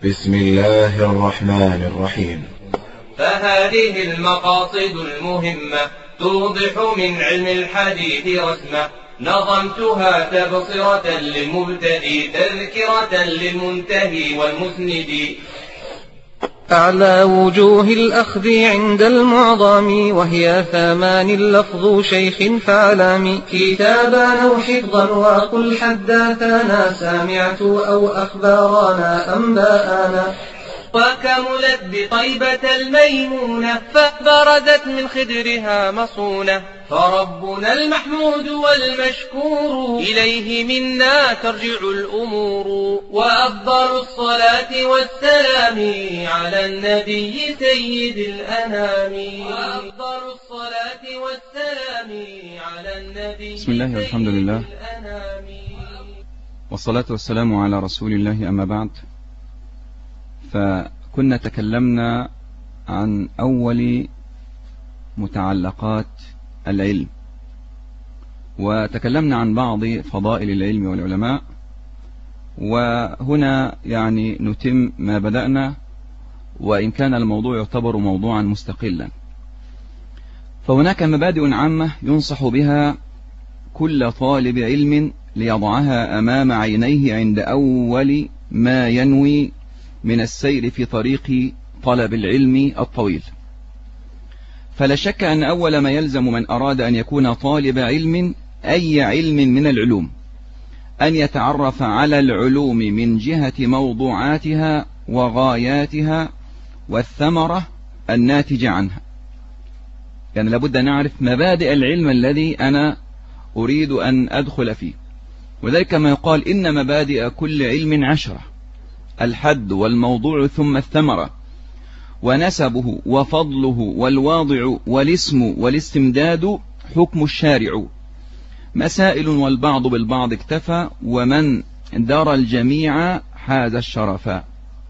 بسم الله الرحمن الرحيم. فهذه المقاصد المهمة توضح من علم الحديث رسمة، نظمتها تبصرة للمبتدئ تذكرة للمنتهي والمسند. أعلى وجوه الأخذ عند المعظم وهي 8 لفظ شيخ فعلام، كتابان أو حفظا وقل حدثنا سمعت أو أخبارنا أنباءنا. وكملت بطيبة الميمونة فبردت من خدرها مصونة، فربنا المحمود والمشكور إليه منا ترجع الأمور. وأفضل الصلاة والسلام على النبي سيد الأنام. وأفضل الصلاة والسلام على النبي. بسم الله والحمد لله والصلاة والسلام على رسول الله، أما بعد. فكنا تكلمنا عن أول متعلقات العلم، وتكلمنا عن بعض فضائل العلم والعلماء، وهنا يعني نتم ما بدأنا، وإن كان الموضوع يعتبر موضوعا مستقلا. فهناك مبادئ عامة ينصح بها كل طالب علم ليضعها أمام عينيه عند أول ما ينوي من السير في طريق طلب العلم الطويل. فلا شك أن أول ما يلزم من أراد أن يكون طالب علم أي علم من العلوم أن يتعرف على العلوم من جهة موضوعاتها وغاياتها والثمرة الناتجة عنها. يعني لابد أن نعرف مبادئ العلم الذي أنا أريد أن أدخل فيه، وذلك ما يقال إن مبادئ كل علم 10: الحد والموضوع ثم الثمرة، ونسبه وفضله والواضع والاسم والاستمداد حكم الشارع، مسائل والبعض بالبعض اكتفى، ومن دار الجميع حاز الشرفا.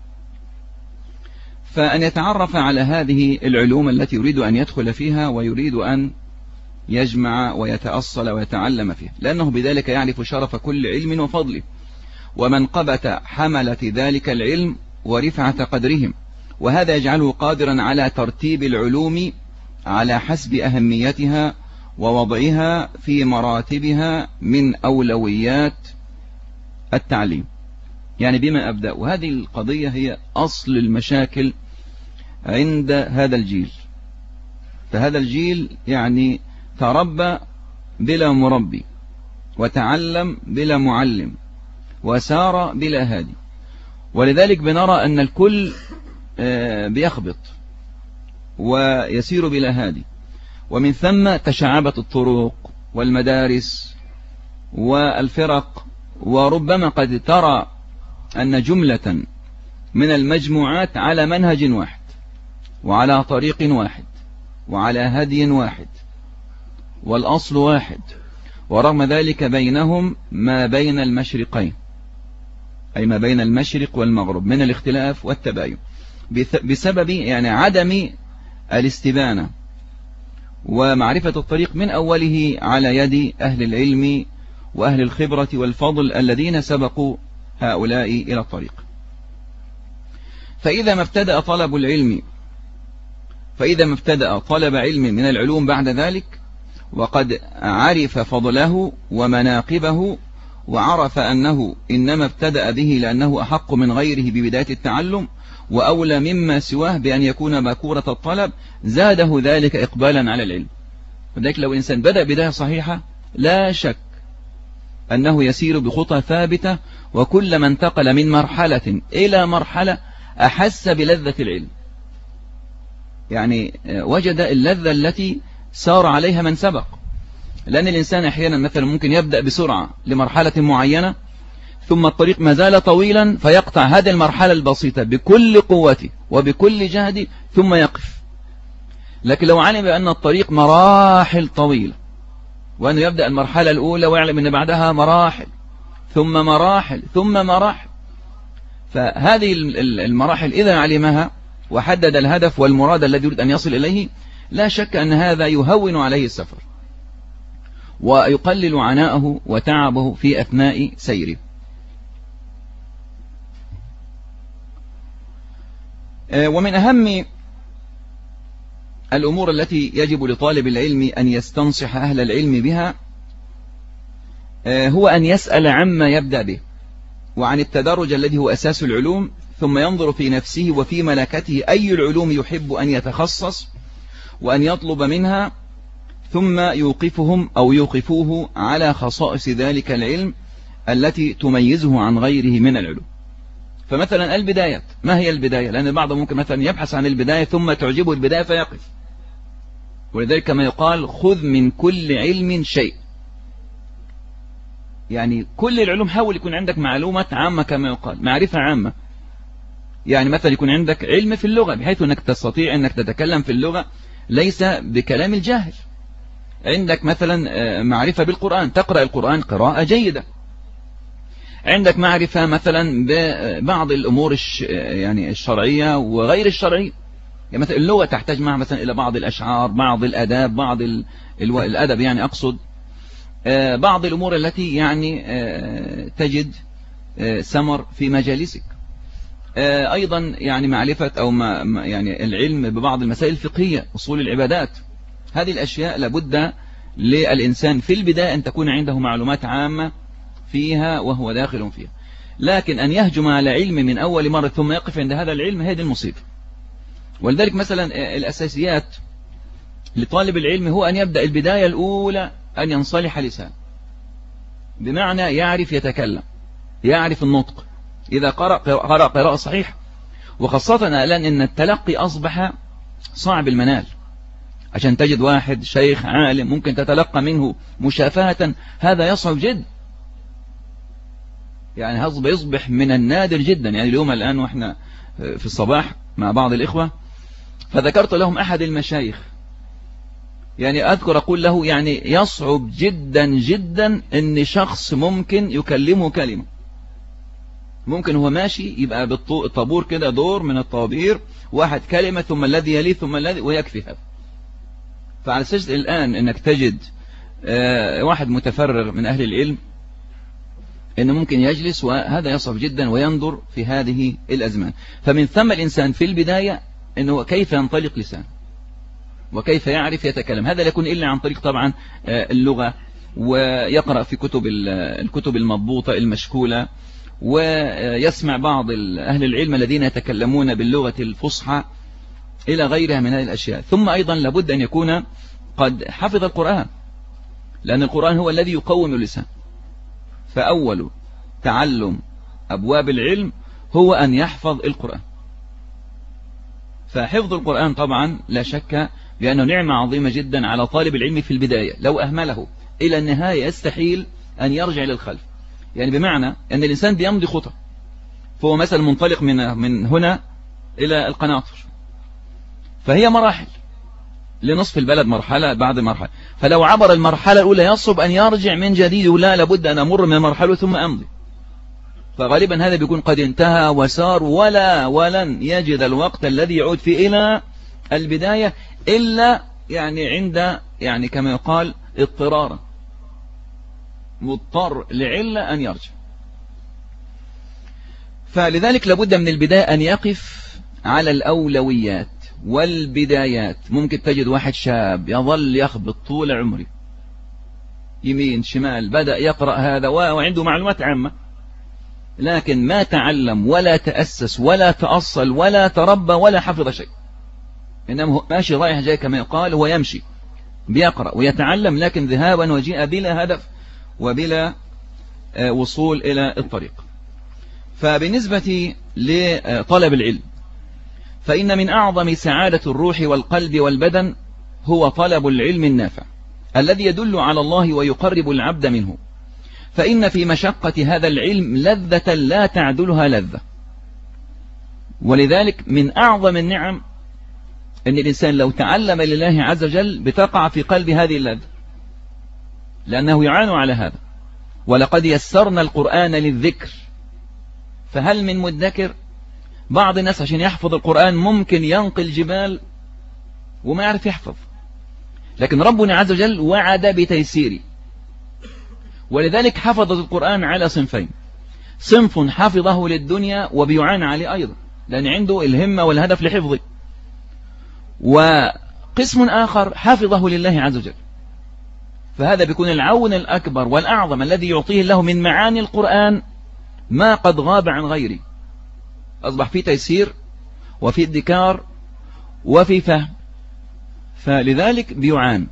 فأن يتعرف على هذه العلوم التي يريد أن يدخل فيها ويريد أن يجمع ويتأصل ويتعلم فيها، لأنه بذلك يعرف شرف كل علم وفضله ومنقبة حملة ذلك العلم ورفعة قدرهم، وهذا يجعله قادرا على ترتيب العلوم على حسب أهميتها ووضعها في مراتبها من أولويات التعليم. يعني بما أبدأ، وهذه القضية هي أصل المشاكل عند هذا الجيل. فهذا الجيل يعني تربى بلا مربي، وتعلم بلا معلم، وسار بلا هادي، ولذلك بنرى أن الكل بيخبط ويسير بلا هادي، ومن ثم تشعبت الطرق والمدارس والفرق، وربما قد ترى أن جملة من المجموعات على منهج واحد وعلى طريق واحد وعلى هدي واحد والأصل واحد، ورغم ذلك بينهم ما بين المشرقين، أي ما بين المشرق والمغرب من الاختلاف والتباين، بسبب يعني عدم الاستبانة ومعرفة الطريق من أوله على يد أهل العلم وأهل الخبرة والفضل الذين سبقوا هؤلاء إلى الطريق. فإذا ما ابتدأ طلب علم من العلوم بعد ذلك، وقد عرف فضله ومناقبه، وعرف أنه إنما ابتدأ به لأنه أحق من غيره ببداية التعلم، وأولى مما سواه بأن يكون باكورة الطلب، زاده ذلك إقبالا على العلم. وذلك لو إنسان بدأ بداية صحيحة لا شك أنه يسير بخطى ثابتة، وكلما انتقل من مرحلة إلى مرحلة أحس بلذة العلم، يعني وجد اللذة التي سار عليها من سبق. لأن الإنسان أحيانا مثلا ممكن يبدأ بسرعة لمرحلة معينة، ثم الطريق ما زال طويلا فيقطع هذه المرحلة البسيطة بكل قوته وبكل جهده ثم يقف. لكن لو علم بأن الطريق مراحل طويلة، وأنه يبدأ المرحلة الأولى ويعلم أن بعدها مراحل ثم مراحل ثم مراحل، فهذه المراحل إذا علمها وحدد الهدف والمراد الذي يريد أن يصل إليه، لا شك أن هذا يهون عليه السفر ويقلل عناءه وتعبه في أثناء سيره. ومن أهم الأمور التي يجب لطالب العلم أن يستنصح أهل العلم بها هو أن يسأل عما يبدأ به وعن التدرج الذي هو أساس العلوم، ثم ينظر في نفسه وفي ملكته أي العلوم يحب أن يتخصص وأن يطلب منها، ثم يوقفهم أو يوقفوه على خصائص ذلك العلم التي تميزه عن غيره من العلوم. فمثلا البدايات، ما هي البداية؟ لأن البعض ممكن مثلا يبحث عن البداية ثم تعجبه البداية فيقف، ولذلك كما يقال خذ من كل علم شيء. يعني كل العلوم حاول يكون عندك معلومات عامة كما يقال، معرفة عامة. يعني مثلا يكون عندك علم في اللغة بحيث أنك تستطيع أنك تتكلم في اللغة ليس بكلام الجاهل. عندك مثلا معرفة بالقرآن، تقرأ القرآن قراءة جيدة. عندك معرفة مثلا ببعض الأمور يعني الشرعية وغير الشرعية. يعني مثلا اللغة تحتاج معها مثلا إلى بعض الأشعار، بعض الأداب، بعض الأدب يعني أقصد بعض الأمور التي يعني تجد ثمر في مجالسك. أيضا يعني معرفة أو يعني العلم ببعض المسائل الفقهية، أصول العبادات. هذه الأشياء لابد للإنسان في البداية أن تكون عنده معلومات عامة فيها وهو داخل فيها. لكن أن يهجم على علم من أول مرة ثم يقف عند هذا العلم، هذه المصيبة. ولذلك مثلا الأساسيات لطالب العلم هو أن يبدأ البداية الأولى أن ينصلح لسان، بمعنى يعرف يتكلم، يعرف النطق، إذا قرأ قراءة صحيح. وخاصة الآن إن التلقي أصبح صعب المنال، عشان تجد واحد شيخ عالم ممكن تتلقى منه مشافهة، هذا يصعب جدا. يعني يصبح من النادر جدا. يعني اليوم الآن وإحنا في الصباح مع بعض الإخوة فذكرت لهم أحد المشايخ، يعني أذكر أقول له يعني يصعب جدا جدا أن شخص ممكن يكلمه كلمة، ممكن هو ماشي يبقى بالطابور كده دور من الطوابير، واحد كلمة ثم الذي يليه ثم الذي، ويكفي هذا. فعلى سجد الآن أنك تجد واحد متفرغ من أهل العلم أنه ممكن يجلس، وهذا يصعب جدا وينظر في هذه الأزمان. فمن ثم الإنسان في البداية أنه كيف ينطلق لسانه وكيف يعرف يتكلم. هذا لا يكون إلا عن طريق طبعا اللغة، ويقرأ في الكتب المضبوطة المشكولة، ويسمع بعض أهل العلم الذين يتكلمون باللغة الفصحى إلى غيرها من هذه الأشياء. ثم أيضا لابد أن يكون قد حفظ القرآن، لأن القرآن هو الذي يقوم اللسان. فأول تعلم أبواب العلم هو أن يحفظ القرآن. فحفظ القرآن طبعا لا شك بأنه نعمة عظيمة جدا على طالب العلم في البداية. لو أهمله إلى النهاية يستحيل أن يرجع للخلف. يعني بمعنى أن الإنسان بيمضي خطى، فهو مثلا منطلق من هنا إلى القناطر، فهي مراحل، لنصف البلد مرحلة بعد مرحلة. فلو عبر المرحلة الأولى يصعب أن يرجع من جديد، ولا لابد أن أمر من المرحلة ثم أمضي. فغالبا هذا بيكون قد انتهى وسار، ولن يجد الوقت الذي يعود فيه إلى البداية إلا يعني عند يعني كما يقال اضطرارا، مضطر لعلة أن يرجع. فلذلك لابد من البداية أن يقف على الأولويات والبدايات. ممكن تجد واحد شاب يظل يخبط طول عمره يمين شمال، بدأ يقرأ هذا وعنده معلومات عامة، لكن ما تعلم ولا تأسس ولا تأصل ولا تربى ولا حفظ شيء، إنما هو ماشي رايح جاي كما يقال، هو يمشي بيقرأ ويتعلم لكن ذهابا وجيء بلا هدف وبلا وصول إلى الطريق. فبالنسبة لطلب العلم فإن من أعظم سعادة الروح والقلب والبدن هو طلب العلم النافع الذي يدل على الله ويقرب العبد منه، فإن في مشقة هذا العلم لذة لا تعدلها لذة. ولذلك من أعظم النعم أن الإنسان لو تعلم لله عز وجل بتقع في قلب هذه اللذة، لأنه يعان على هذا. ولقد يسرنا القرآن للذكر فهل من مدكر. بعض الناس عشان يحفظ القرآن ممكن ينقل جبال وما يعرف يحفظ، لكن ربنا عز وجل وعد بتيسيره. ولذلك حفظ القرآن على صنفين: صنف حفظه للدنيا وبيعان عليه أيضا، لأن عنده الهمة والهدف لحفظه. وقسم آخر حفظه لله عز وجل، فهذا بيكون العون الأكبر والأعظم الذي يعطيه الله من معاني القرآن ما قد غاب عن غيره، أصبح في تيسير وفي ادكار وفي فهم، فلذلك بيعان.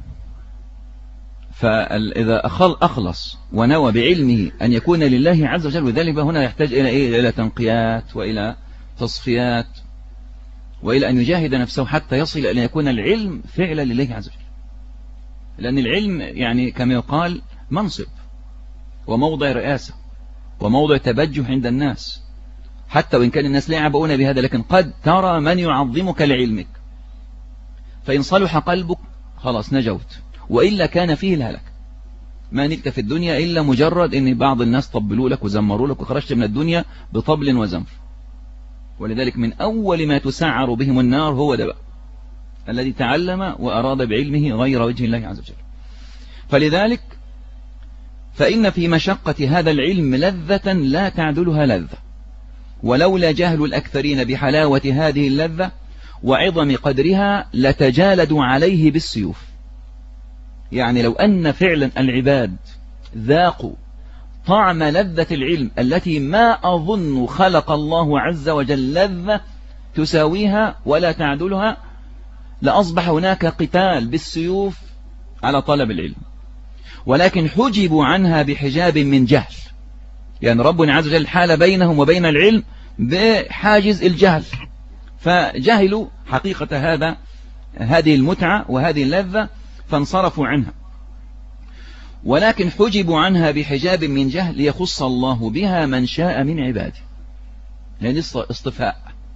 فإذا أخلص ونوى بعلمه أن يكون لله عز وجل، وذلك هنا يحتاج إلى إيه؟ إلى تنقيات وإلى تصفيات وإلى أن يجاهد نفسه حتى يصل إلى أن يكون العلم فعلا لله عز وجل. لأن العلم يعني كما يقال منصب وموضع رئاسة وموضع تبجح عند الناس، حتى وإن كان الناس لا يعبؤون بهذا، لكن قد ترى من يعظمك لعلمك، فإن صلح قلبك خلاص نجوت، وإلا كان فيه الهلك. ما نلت في الدنيا إلا مجرد أن بعض الناس طبلوا لك وزمروا لك وخرجت من الدنيا بطبل وزمر. ولذلك من أول ما تسعر بهم النار هو ده بقى الذي تعلم وأراد بعلمه غير وجه الله عز وجل. فلذلك فإن في مشقة هذا العلم لذة لا تعدلها لذة، ولولا جهل الأكثرين بحلاوة هذه اللذة وعظم قدرها لتجالدوا عليه بالسيوف. يعني لو أن فعلا العباد ذاقوا طعم لذة العلم التي ما أظن خلق الله عز وجل لذة تساويها ولا تعدلها، لأصبح هناك قتال بالسيوف على طلب العلم، ولكن حجبوا عنها بحجاب من جهل. يعني ربنا عز وجل حال بينهم وبين العلم بحاجز الجهل، فجهلوا حقيقة هذه المتعة وهذه اللذة فانصرفوا عنها، ولكن حجبوا عنها بحجاب من جهل ليخص الله بها من شاء من عباده، لأن اصطفاء.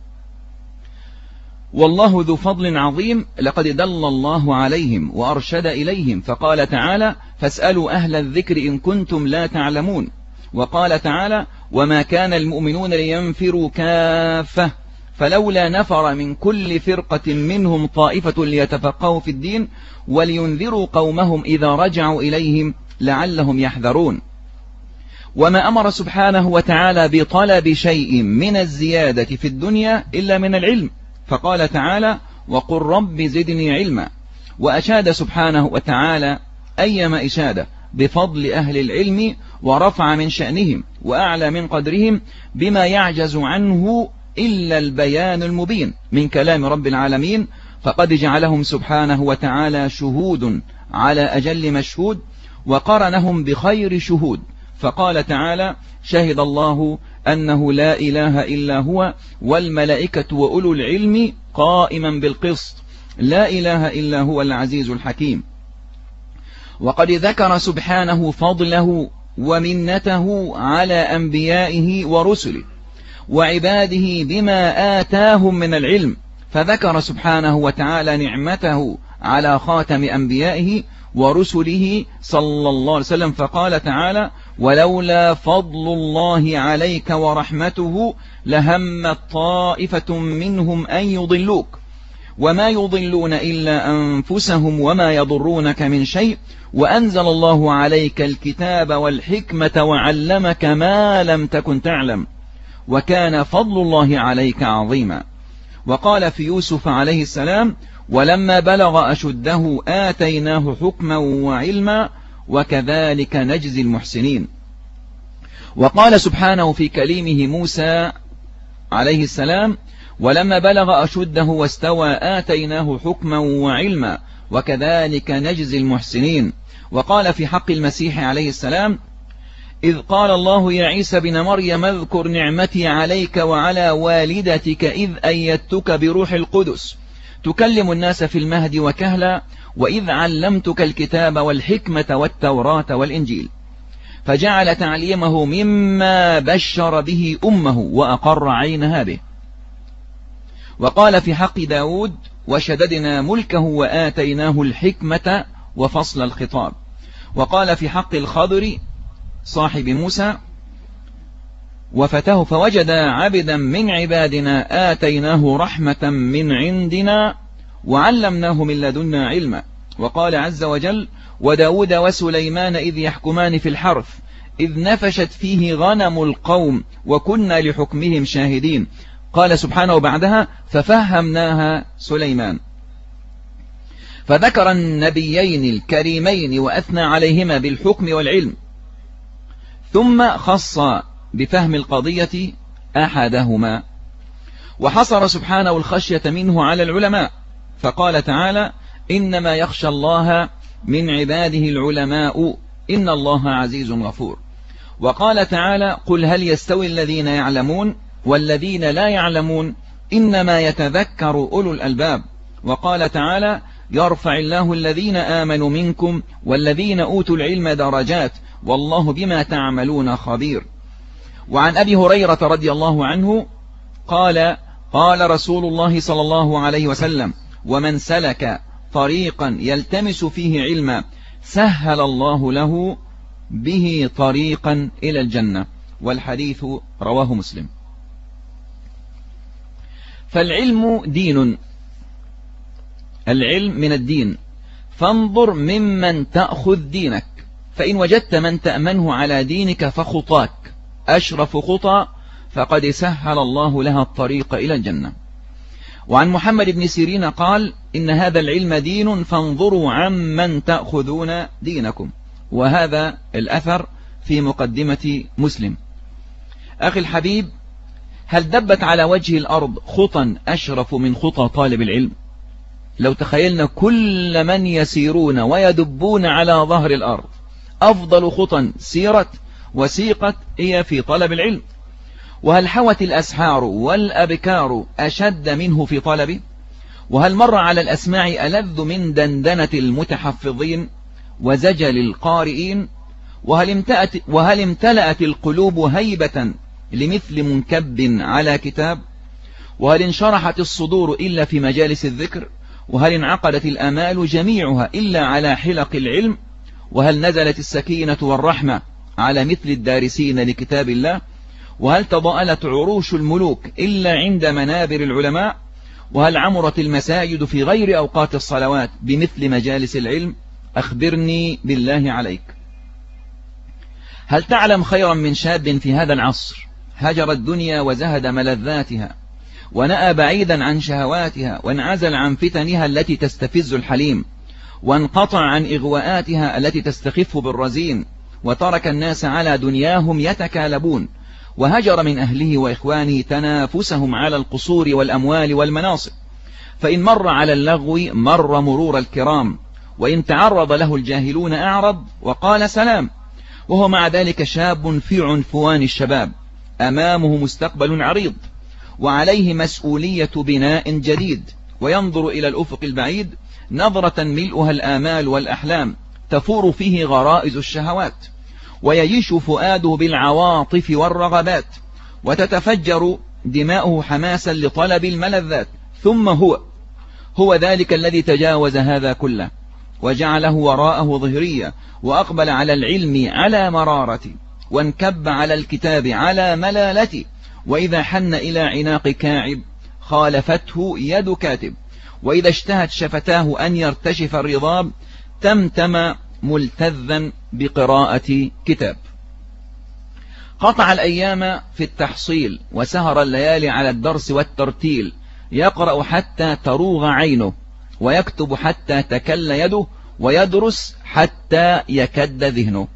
والله ذو فضل عظيم، لقد دل الله عليهم وأرشد إليهم، فقال تعالى فاسألوا أهل الذكر إن كنتم لا تعلمون. وقال تعالى وما كان المؤمنون لينفروا كافة فلولا نفر من كل فرقة منهم طائفة ليتفقهوا في الدين ولينذروا قومهم إذا رجعوا إليهم لعلهم يحذرون. وما أمر سبحانه وتعالى بطلب شيء من الزيادة في الدنيا إلا من العلم، فقال تعالى وقل رب زدني علما. وأشاد سبحانه وتعالى أيما إشادة بفضل أهل العلم، ورفع من شأنهم وأعلى من قدرهم بما يعجز عنه إلا البيان المبين من كلام رب العالمين، فقد جعلهم سبحانه وتعالى شهود على أجل مشهود، وقرنهم بخير شهود، فقال تعالى شهد الله أنه لا إله إلا هو والملائكة وأولو العلم قائما بالقسط لا إله إلا هو العزيز الحكيم. وقد ذكر سبحانه فضله ومنته على أنبيائه ورسله وعباده بما آتاهم من العلم، فذكر سبحانه وتعالى نعمته على خاتم أنبيائه ورسله صلى الله عليه وسلم، فقال تعالى ولولا فضل الله عليك ورحمته لهمت طائفة منهم أن يضلوك وما يضلون إلا أنفسهم وما يضرونك من شيء وأنزل الله عليك الكتاب والحكمة وعلمك ما لم تكن تعلم وكان فضل الله عليك عظيما. وقال في يوسف عليه السلام ولما بلغ أشده آتيناه حكما وعلما وكذلك نجزي المحسنين. وقال سبحانه في كليمه موسى عليه السلام ولما بلغ أشده واستوى آتيناه حكما وعلما وكذلك نجزي المحسنين. وقال في حق المسيح عليه السلام إذ قال الله يا عيسى بن مريم اذكر نعمتي عليك وعلى والدتك إذ أيدتك بروح القدس تكلم الناس في المهد وكهلا وإذ علمتك الكتاب والحكمة والتوراة والإنجيل، فجعل تعليمه مما بشر به أمه وأقر عينها به. وقال في حق داود وشددنا ملكه وآتيناه الحكمة وفصل الخطاب. وقال في حق الخضر صاحب موسى وفتاه فوجد عبدا من عبادنا آتيناه رحمة من عندنا وعلمناه من لدنا علما. وقال عز وجل وداود وسليمان إذ يحكمان في الحرث إذ نفشت فيه غنم القوم وكنا لحكمهم شاهدين قال سبحانه بعدها ففهمناها سليمان. فذكر النبيين الكريمين وأثنى عليهما بالحكم والعلم، ثم خص بفهم القضية أحدهما، وحصر سبحانه الخشية منه على العلماء، فقال تعالى إنما يخشى الله من عباده العلماء إن الله عزيز غفور. وقال تعالى قل هل يستوي الذين يعلمون والذين لا يعلمون إنما يتذكر أولو الألباب. وقال تعالى يرفع الله الذين آمنوا منكم والذين أوتوا العلم درجات والله بما تعملون خبير. وعن أبي هريرة رضي الله عنه قال قال رسول الله صلى الله عليه وسلم ومن سلك طريقا يلتمس فيه علما سهل الله له به طريقا إلى الجنة. والحديث رواه مسلم. فالعلم دين، العلم من الدين، فانظر ممن تأخذ دينك، فإن وجدت من تأمنه على دينك فخطاك أشرف خطى فقد سهل الله لها الطريق إلى الجنة. وعن محمد بن سيرين قال إن هذا العلم دين فانظروا عمن تأخذون دينكم. وهذا الأثر في مقدمة مسلم. أخي الحبيب، هل دبت على وجه الأرض خطى أشرف من خطى طالب العلم؟ لو تخيلنا كل من يسيرون ويدبون على ظهر الأرض أفضل خطى سيرت وسيقت هي في طلب العلم. وهل حوت الأسحار والأبكار أشد منه في طلبه؟ وهل مر على الأسماع ألذ من دندنة المتحفظين وزجل القارئين؟ وهل امتلأت القلوب هيبة لمثل منكب على كتاب؟ وهل انشرحت الصدور إلا في مجالس الذكر؟ وهل انعقدت الآمال جميعها إلا على حلق العلم؟ وهل نزلت السكينة والرحمة على مثل الدارسين لكتاب الله؟ وهل تضاءلت عروش الملوك إلا عند منابر العلماء؟ وهل عمرت المساجد في غير أوقات الصلوات بمثل مجالس العلم؟ أخبرني بالله عليك. هل تعلم خيرا من شاب في هذا العصر هجر الدنيا وزهد ملذاتها ونأى بعيدا عن شهواتها وانعزل عن فتنها التي تستفز الحليم وانقطع عن إغواءاتها التي تستخف بالرزين وترك الناس على دنياهم يتكالبون وهجر من أهله وإخوانه تنافسهم على القصور والأموال والمناصب؟ فإن مر على اللغو مر مرور الكرام، وإن تعرض له الجاهلون أعرض وقال سلام، وهو مع ذلك شاب في عنفوان الشباب أمامه مستقبل عريض وعليه مسؤولية بناء جديد، وينظر إلى الأفق البعيد نظرة ملؤها الآمال والأحلام تفور فيه غرائز الشهوات، ويجيش فؤاده بالعواطف والرغبات، وتتفجر دماؤه حماسا لطلب الملذات. ثم هو ذلك الذي تجاوز هذا كله وجعله وراءه ظهرية، وأقبل على العلم على مرارتي، وانكب على الكتاب على ملالتي، وإذا حن إلى عناق كاعب خالفته يد كاتب، وإذا اشتهت شفتاه أن يرتشف الرضاب تمتم ملتذا بقراءة كتاب. قطع الأيام في التحصيل وسهر الليالي على الدرس والترتيل، يقرأ حتى تروغ عينه، ويكتب حتى تكل يده، ويدرس حتى يكد ذهنه.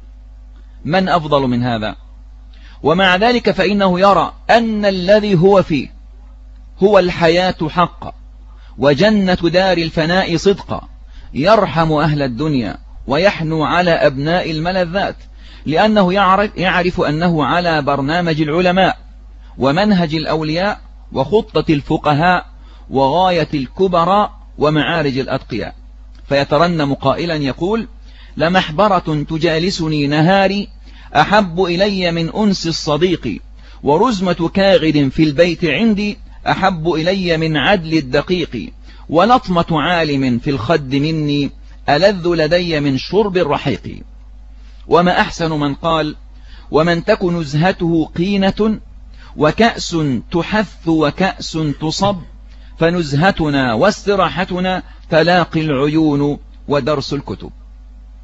من أفضل من هذا؟ ومع ذلك فإنه يرى أن الذي هو فيه هو الحياة حقا وجنة دار الفناء صدقا، يرحم أهل الدنيا ويحنو على أبناء الملذات، لأنه يعرف أنه على برنامج العلماء ومنهج الأولياء وخطة الفقهاء وغاية الكبراء ومعارج الأتقياء، فيترنم قائلا يقول: لمحبرة تجالسني نهاري أحب إلي من أنس الصديق، ورزمة كاغد في البيت عندي أحب إلي من عدل الدقيق، ولطمة عالم في الخد مني ألذ لدي من شرب الرحيق. وما أحسن من قال: ومن تكن نزهته قينة وكأس تحث وكأس تصب، فنزهتنا واستراحتنا تلاقي العيون ودرس الكتب.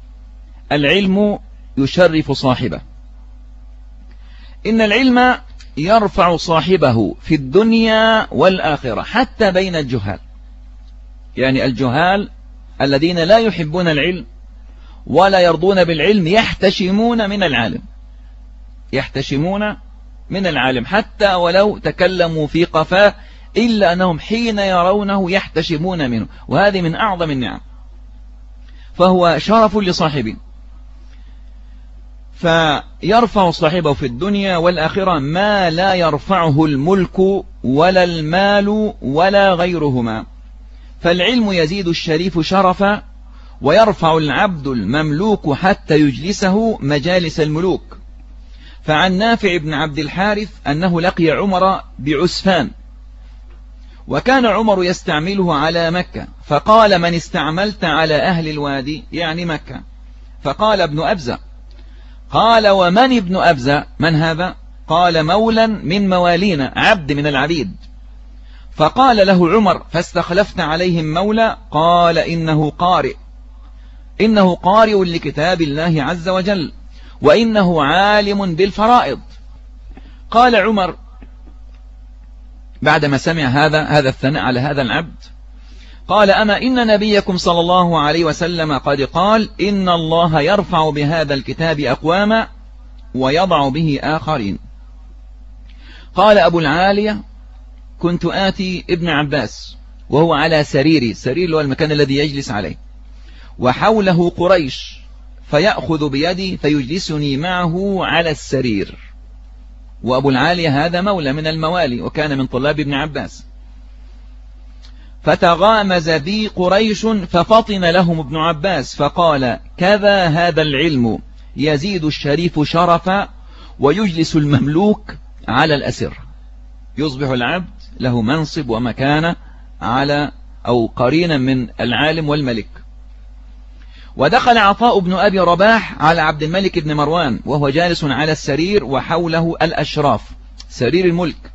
العلم يشرف صاحبه. إن العلم يرفع صاحبه في الدنيا والآخرة حتى بين الجهال، يعني الجهال الذين لا يحبون العلم ولا يرضون بالعلم يحتشمون من العالم، يحتشمون من العالم حتى ولو تكلموا في قفاه، إلا أنهم حين يرونه يحتشمون منه، وهذه من أعظم النعم، فهو شرف لصاحبه. فيرفع صاحبه في الدنيا والآخرة ما لا يرفعه الملك ولا المال ولا غيرهما. فالعلم يزيد الشريف شرفا، ويرفع العبد المملوك حتى يجلسه مجالس الملوك. فعن نافع بن عبد الحارث أنه لقي عمر بعسفان، وكان عمر يستعمله على مكة، فقال: من استعملت على أهل الوادي، يعني مكة؟ فقال: ابن أبزة. قال: ومن ابن أبزة؟ من هذا؟ قال: مولا من موالينا، عبد من العبيد. فقال له عمر: فاستخلفت عليهم مولى؟ قال: إنه قارئ لكتاب الله عز وجل، وإنه عالم بالفرائض. قال عمر بعدما سمع هذا الثناء على هذا العبد، قال: أما إن نبيكم صلى الله عليه وسلم قد قال: إن الله يرفع بهذا الكتاب أقواما ويضع به آخرين. قال أبو العالية: كنت آتي ابن عباس وهو على سريري، سرير هو المكان الذي يجلس عليه، وحوله قريش، فيأخذ بيدي فيجلسني معه على السرير. وأبو العالية هذا مولى من الموالي، وكان من طلاب ابن عباس. فتغامز بي قريش ففطن لهم ابن عباس، فقال: كذا هذا العلم، يزيد الشريف شرفا ويجلس المملوك على الأسر. يصبح العبد له منصب ومكانة على أو قرينا من العالم والملك. ودخل عطاء بن أبي رباح على عبد الملك بن مروان وهو جالس على السرير وحوله الأشراف، سرير الملك،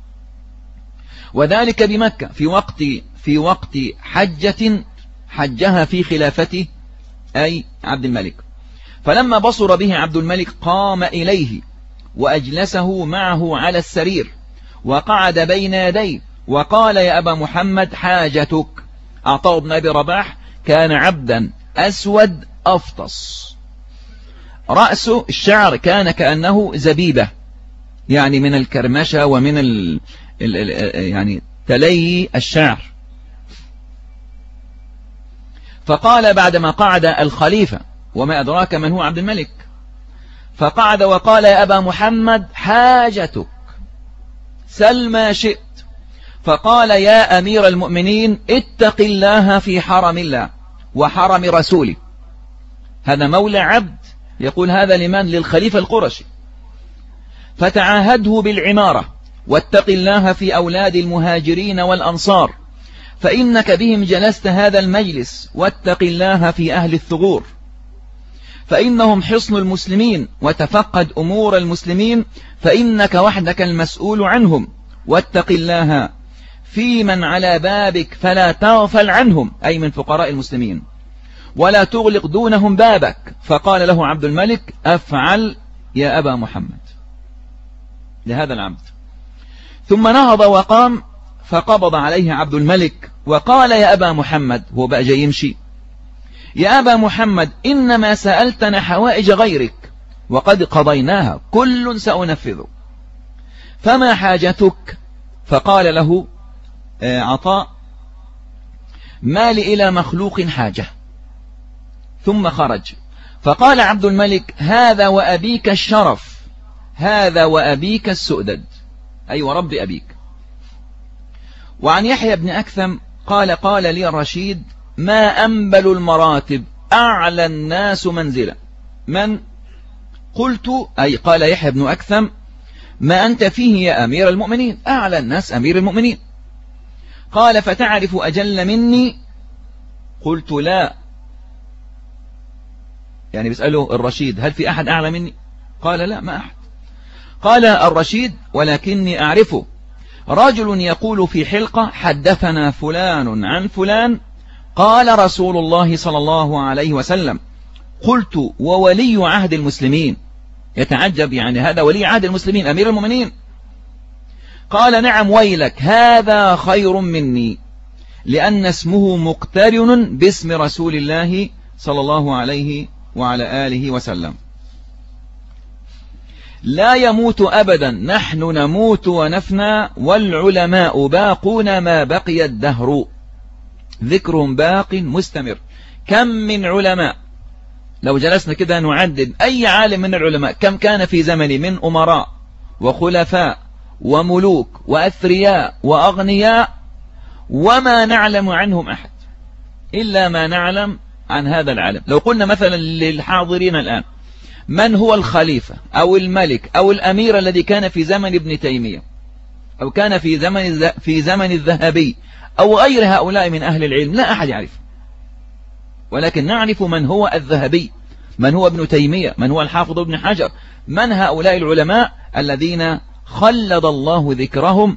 وذلك بمكة في وقت حجة حجها في خلافته، أي عبد الملك. فلما بصر به عبد الملك قام إليه وأجلسه معه على السرير وقعد بين يديه وقال: يا أبا محمد، حاجتك. عطاء بن أبي رباح كان عبدا أسود أفطس، رأسه الشعر كان كأنه زبيبة، يعني من الكرمشة ومن يعني تلي الشعر. فقال بعدما قعد الخليفة: وما أدراك من هو عبد الملك؟ فقعد وقال: يا أبا محمد، حاجتك، سل ما شئت. فقال: يا أمير المؤمنين، اتق الله في حرم الله وحرم رسوله. هذا مولى عبد يقول هذا لمن؟ للخليفة القرشي. فتعاهده بالعمارة، واتق الله في أولاد المهاجرين والأنصار، فإنك بهم جلست هذا المجلس، واتق الله في أهل الثغور، فإنهم حصن المسلمين، وتفقد أمور المسلمين، فإنك وحدك المسؤول عنهم، واتق الله في من على بابك فلا تغفل عنهم، أي من فقراء المسلمين، ولا تغلق دونهم بابك. فقال له عبد الملك: أفعل يا أبا محمد، لهذا العبد. ثم نهض وقام، فقبض عليه عبد الملك وقال: يا أبا محمد، هو بقى جاي يمشي: يا أبا محمد، إنما سألتنا حوائج غيرك وقد قضيناها، كل سأنفذه، فما حاجتك؟ فقال له عطاء: ما لي إلى مخلوق حاجة. ثم خرج. فقال عبد الملك: هذا وأبيك الشرف، هذا وأبيك السؤدد، أي ورب أبيك. وعن يحيى بن أكثم قال: قال لي الرشيد: ما أنبل المراتب، أعلى الناس منزلة. من؟ قلت، أي قال يحيى بن أكثم: ما أنت فيه يا أمير المؤمنين، أعلى الناس أمير المؤمنين. قال: فتعرف أجل مني؟ قلت: لا. يعني بيسأله الرشيد: هل في أحد أعلى مني؟ قال: لا، ما أحد. قال الرشيد: ولكني أعرفه، رجل يقول في حلقة: حدثنا فلان عن فلان قال رسول الله صلى الله عليه وسلم. قلت: وولي عهد المسلمين؟ يتعجب، يعني هذا ولي عهد المسلمين أمير المؤمنين. قال نعم ويلك، هذا خير مني، لأن اسمه مقترن باسم رسول الله صلى الله عليه وعلى آله وسلم. لا يموت أبدا، نحن نموت ونفنى، والعلماء باقون ما بقي الدهر، ذكرهم باق مستمر. كم من علماء، لو جلسنا كده نعدد أي عالم من العلماء كم كان في زمن من أمراء وخلفاء وملوك وأثرياء وأغنياء، وما نعلم عنهم أحد إلا ما نعلم عن هذا العالم. لو قلنا مثلا للحاضرين الآن من هو الخليفة أو الملك أو الأمير الذي كان في زمن ابن تيمية أو كان في زمن الذهبي أو غير هؤلاء من أهل العلم، لا أحد يعرف، ولكن نعرف من هو الذهبي، من هو ابن تيمية، من هو الحافظ ابن حجر، من هؤلاء العلماء الذين خلد الله ذكرهم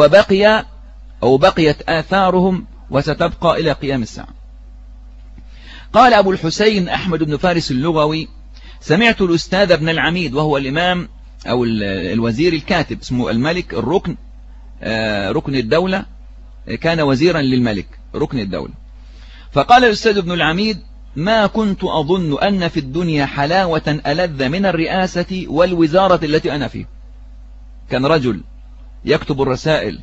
بقيت آثارهم وستبقى إلى قيام الساعة. قال أبو الحسين أحمد بن فارس اللغوي: سمعت الأستاذ ابن العميد، وهو الإمام أو الوزير الكاتب، اسمه الملك الركن، ركن الدولة، كان وزيرا للملك ركن الدولة. فقال الأستاذ ابن العميد: ما كنت أظن أن في الدنيا حلاوة ألذ من الرئاسة والوزارة التي أنا فيه. كان رجل يكتب الرسائل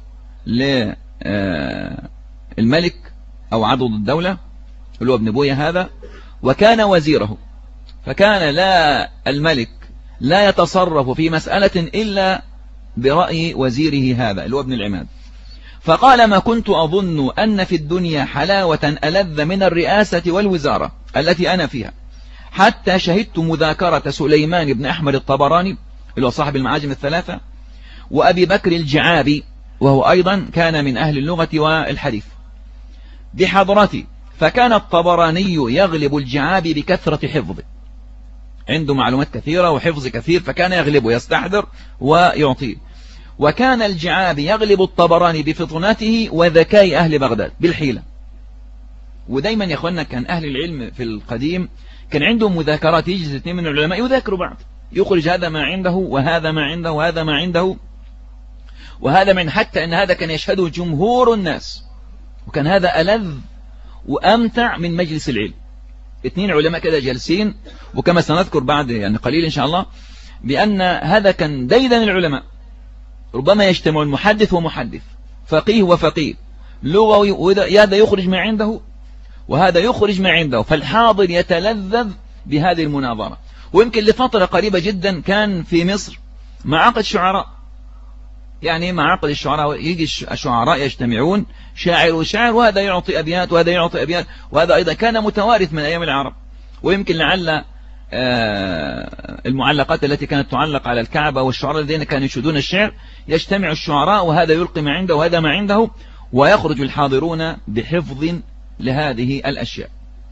للملك أو عضد الدولة اللي هو ابن بويا هذا، وكان وزيره، فكان الملك لا يتصرف في مسألة إلا برأي وزيره هذا اللي هو ابن العماد. فقال: ما كنت أظن أن في الدنيا حلاوة ألذ من الرئاسة والوزارة التي أنا فيها، حتى شهدت مذاكرة سليمان بن أحمد الطبراني اللي هو صاحب المعاجم الثلاثة، وأبي بكر الجعابي وهو أيضا كان من أهل اللغة والحديث بحضرتي، فكان الطبراني يغلب الجعابي بكثرة حفظه، عنده معلومات كثيرة وحفظ كثير، فكان يغلبه يستحضر ويعطيه. وكان الجعابي يغلب الطبراني بفطنته وذكاء أهل بغداد بالحيلة. ودايما يا أخوانا كان أهل العلم في القديم كان عندهم مذاكرات، يجلس اثنين من العلماء يذاكروا بعض، يخرج هذا ما عنده وهذا ما عنده وهذا ما عنده وهذا من، حتى أن هذا كان يشهده جمهور الناس، وكان هذا ألذ وأمتع من مجلس العلم. اثنين علماء كده جالسين، وكما سنذكر بعد يعني قليل إن شاء الله بأن هذا كان ديدن العلماء، ربما يجتمع المحدث ومحدث، فقيه وفقيه، لغوي، وهذا يخرج ما عنده وهذا يخرج ما عنده، فالحاضر يتلذذ بهذه المناظرة. ويمكن لفترة قريبة جدا كان في مصر معقد شعراء، يعني معقد الشعراء، يجي الشعراء يجتمعون شاعر وشاعر، وهذا يعطي أبيات وهذا يعطي أبيات، وهذا أيضا كان متوارث من أيام العرب. ويمكن لعل المعلقات التي كانت تعلق على الكعبة والشعراء الذين كانوا يشهدون الشعر، يجتمع الشعراء وهذا يلقي ما عنده وهذا ما عنده، ويخرج الحاضرون بحفظ لهذه الأشياء.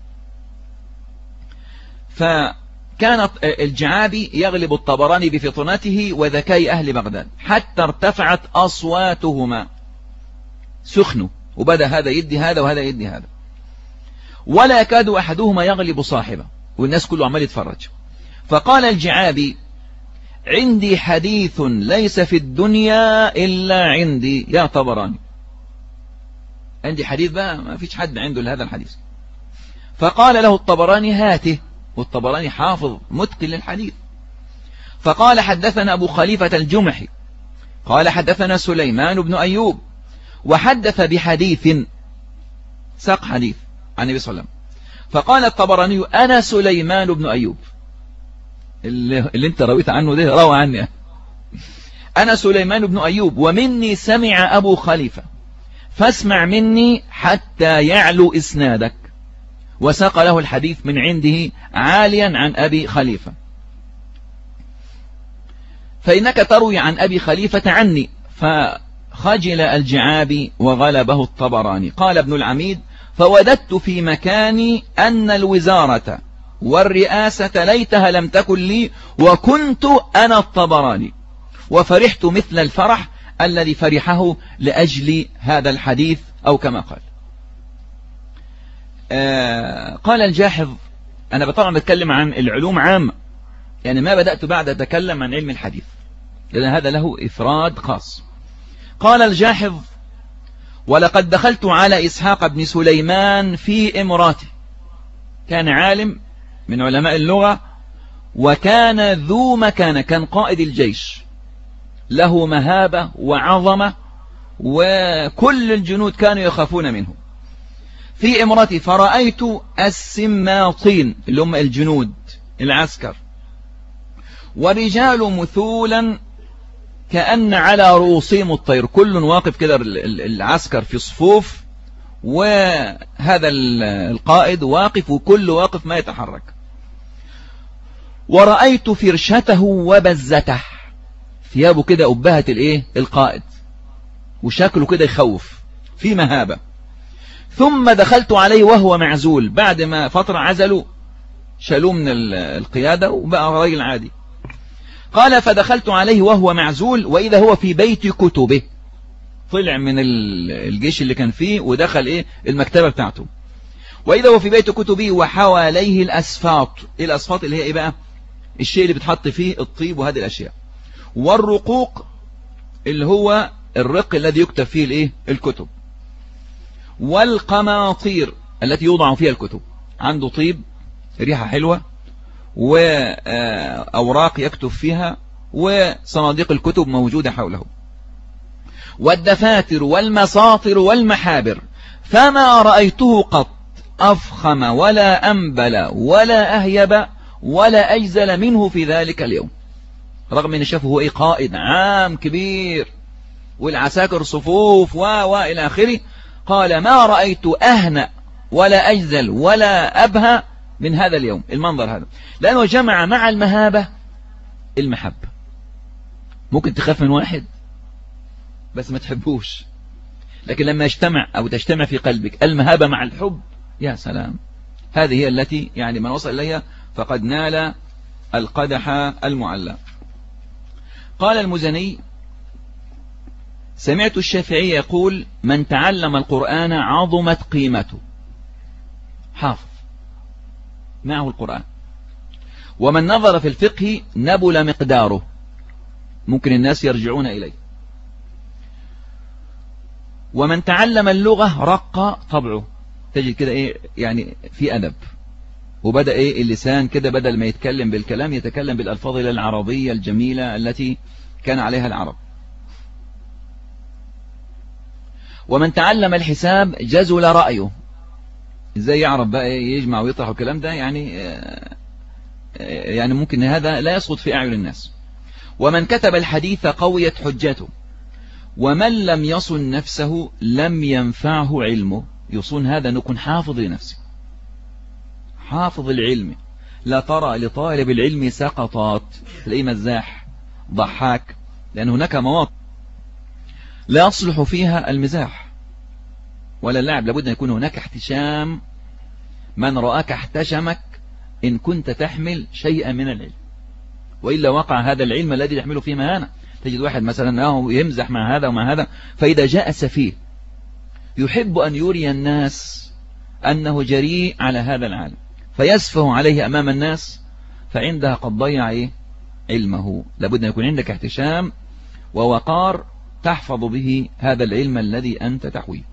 فكان الجعابي يغلب الطبراني بفطنته وذكاء أهل بغداد، حتى ارتفعت أصواتهما، سخنوا، وبدأ هذا يدي هذا وهذا يدي هذا، ولا يكاد أحدهما يغلب صاحبه، والناس كله عمال يتفرج. فقال الجعابي: عندي حديث ليس في الدنيا إلا عندي يا طبراني، عندي حديث بقى ما فيش حد عنده هذا الحديث. فقال له الطبراني: هاته، والطبراني حافظ متقن للحديث. فقال: حدثنا أبو خليفة الجمحي قال حدثنا سليمان بن أيوب، وحدث بحديث، ساق حديث عن النبي صلى الله عليه وسلم. فقال الطبراني: أنا سليمان بن أيوب، اللي انت رويت عنه ده روى عني، أنا سليمان بن أيوب، ومني سمع أبو خليفة، فاسمع مني حتى يعلو إسنادك. وساق له الحديث من عنده عاليا عن أبي خليفة. فإنك تروي عن أبي خليفة عني. فخجل الجعابي وغلبه الطبراني. قال ابن العميد: فوددت في مكاني أن الوزارة والرئاسة ليتها لم تكن لي، وكنت أنا الطبراني، وفرحت مثل الفرح الذي فرحه لأجل هذا الحديث، أو كما قال. قال الجاحظ: أنا طبعا بتكلم عن العلوم عامة، يعني ما بدأت بعد أتكلم عن علم الحديث، لأن هذا له إفراد خاص. قال الجاحظ: ولقد دخلت على إسحاق بن سليمان في إمراته، كان عالم من علماء اللغة، وكان ذو مكانة، كان قائد الجيش، له مهابة وعظمة، وكل الجنود كانوا يخافون منه. في إمرتي فرأيت السماطين اللي هم الجنود العسكر، ورجال مثولا كأن على رؤوسهم الطير، كل واقف كده العسكر في صفوف، وهذا القائد واقف، وكل واقف ما يتحرك. ورأيت فرشته وبزته، ثيابه كده أبهت القائد، وشكله كده يخوف، في مهابة. ثم دخلت عليه وهو معزول، بعد ما فترة عزلوا شالوه من القيادة وبقى راجل عادي. قال: فدخلت عليه وهو معزول، وإذا هو في بيت كتبه، طلع من الجيش اللي كان فيه ودخل المكتبة بتاعته، وإذا هو في بيت كتبه وحواليه الأسفاط. الأسفاط اللي هي بقى الشيء اللي بتحط فيه الطيب وهذه الأشياء، والرقوق اللي هو الرق الذي يكتب فيه الكتب، والقماطير التي يوضع فيها الكتب، عنده طيب ريحة حلوة وأوراق يكتب فيها، وصناديق الكتب موجودة حوله، والدفاتر والمساطر والمحابر، فما رأيته قط أفخم ولا أنبل ولا أهيب ولا أجزل منه في ذلك اليوم، رغم أن شافه هو قائد عام كبير والعساكر صفوف وإلى آخره. قال: ما رأيت أهنأ ولا أجزل ولا أبهى من هذا اليوم، المنظر هذا، لأنه جمع مع المهابة المحبة. ممكن تخاف من واحد بس ما تحبوش، لكن لما يجتمع أو تجتمع في قلبك المهابة مع الحب، يا سلام، هذه هي التي يعني من وصل إليها فقد نال القدح المعلى. قال المزني: سمعت الشافعي يقول: من تعلم القرآن عظمت قيمته، حافظ معه القرآن، ومن نظر في الفقه نبل مقداره، ممكن الناس يرجعون إليه، ومن تعلم اللغة رق طبعه، تجد كده يعني في أدب، وبدأ اللسان كده بدل ما يتكلم بالكلام يتكلم بالألفاظ العربية الجميلة التي كان عليها العرب. ومن تعلم الحساب جزل رأيه، ازاي يعرف بقى يجمع ويطرح الكلام ده، يعني ممكن هذا لا يسقط في أعين الناس. ومن كتب الحديث قويت حجته، ومن لم يصن نفسه لم ينفعه علمه. يصون هذا نكون حافظ لنفسه، حافظ العلم. لا ترى لطالب العلم سقطات، تلاقيه مزاح ضحاك، لأن هناك مواقف لا يصلح فيها المزاح ولا اللعب، لابد أن يكون هناك احتشام. من رآك احتشمك إن كنت تحمل شيئا من العلم، وإلا وقع هذا العلم الذي يحمله فيه مهانة. تجد واحد مثلا يمزح مع هذا ومع هذا، فإذا جاء سفيه يحب أن يري الناس أنه جريء على هذا العالم، فيسفه عليه أمام الناس، فعندها قد ضيع علمه. لابد أن يكون عندك احتشام ووقار تحفظ به هذا العلم الذي أنت تحويه.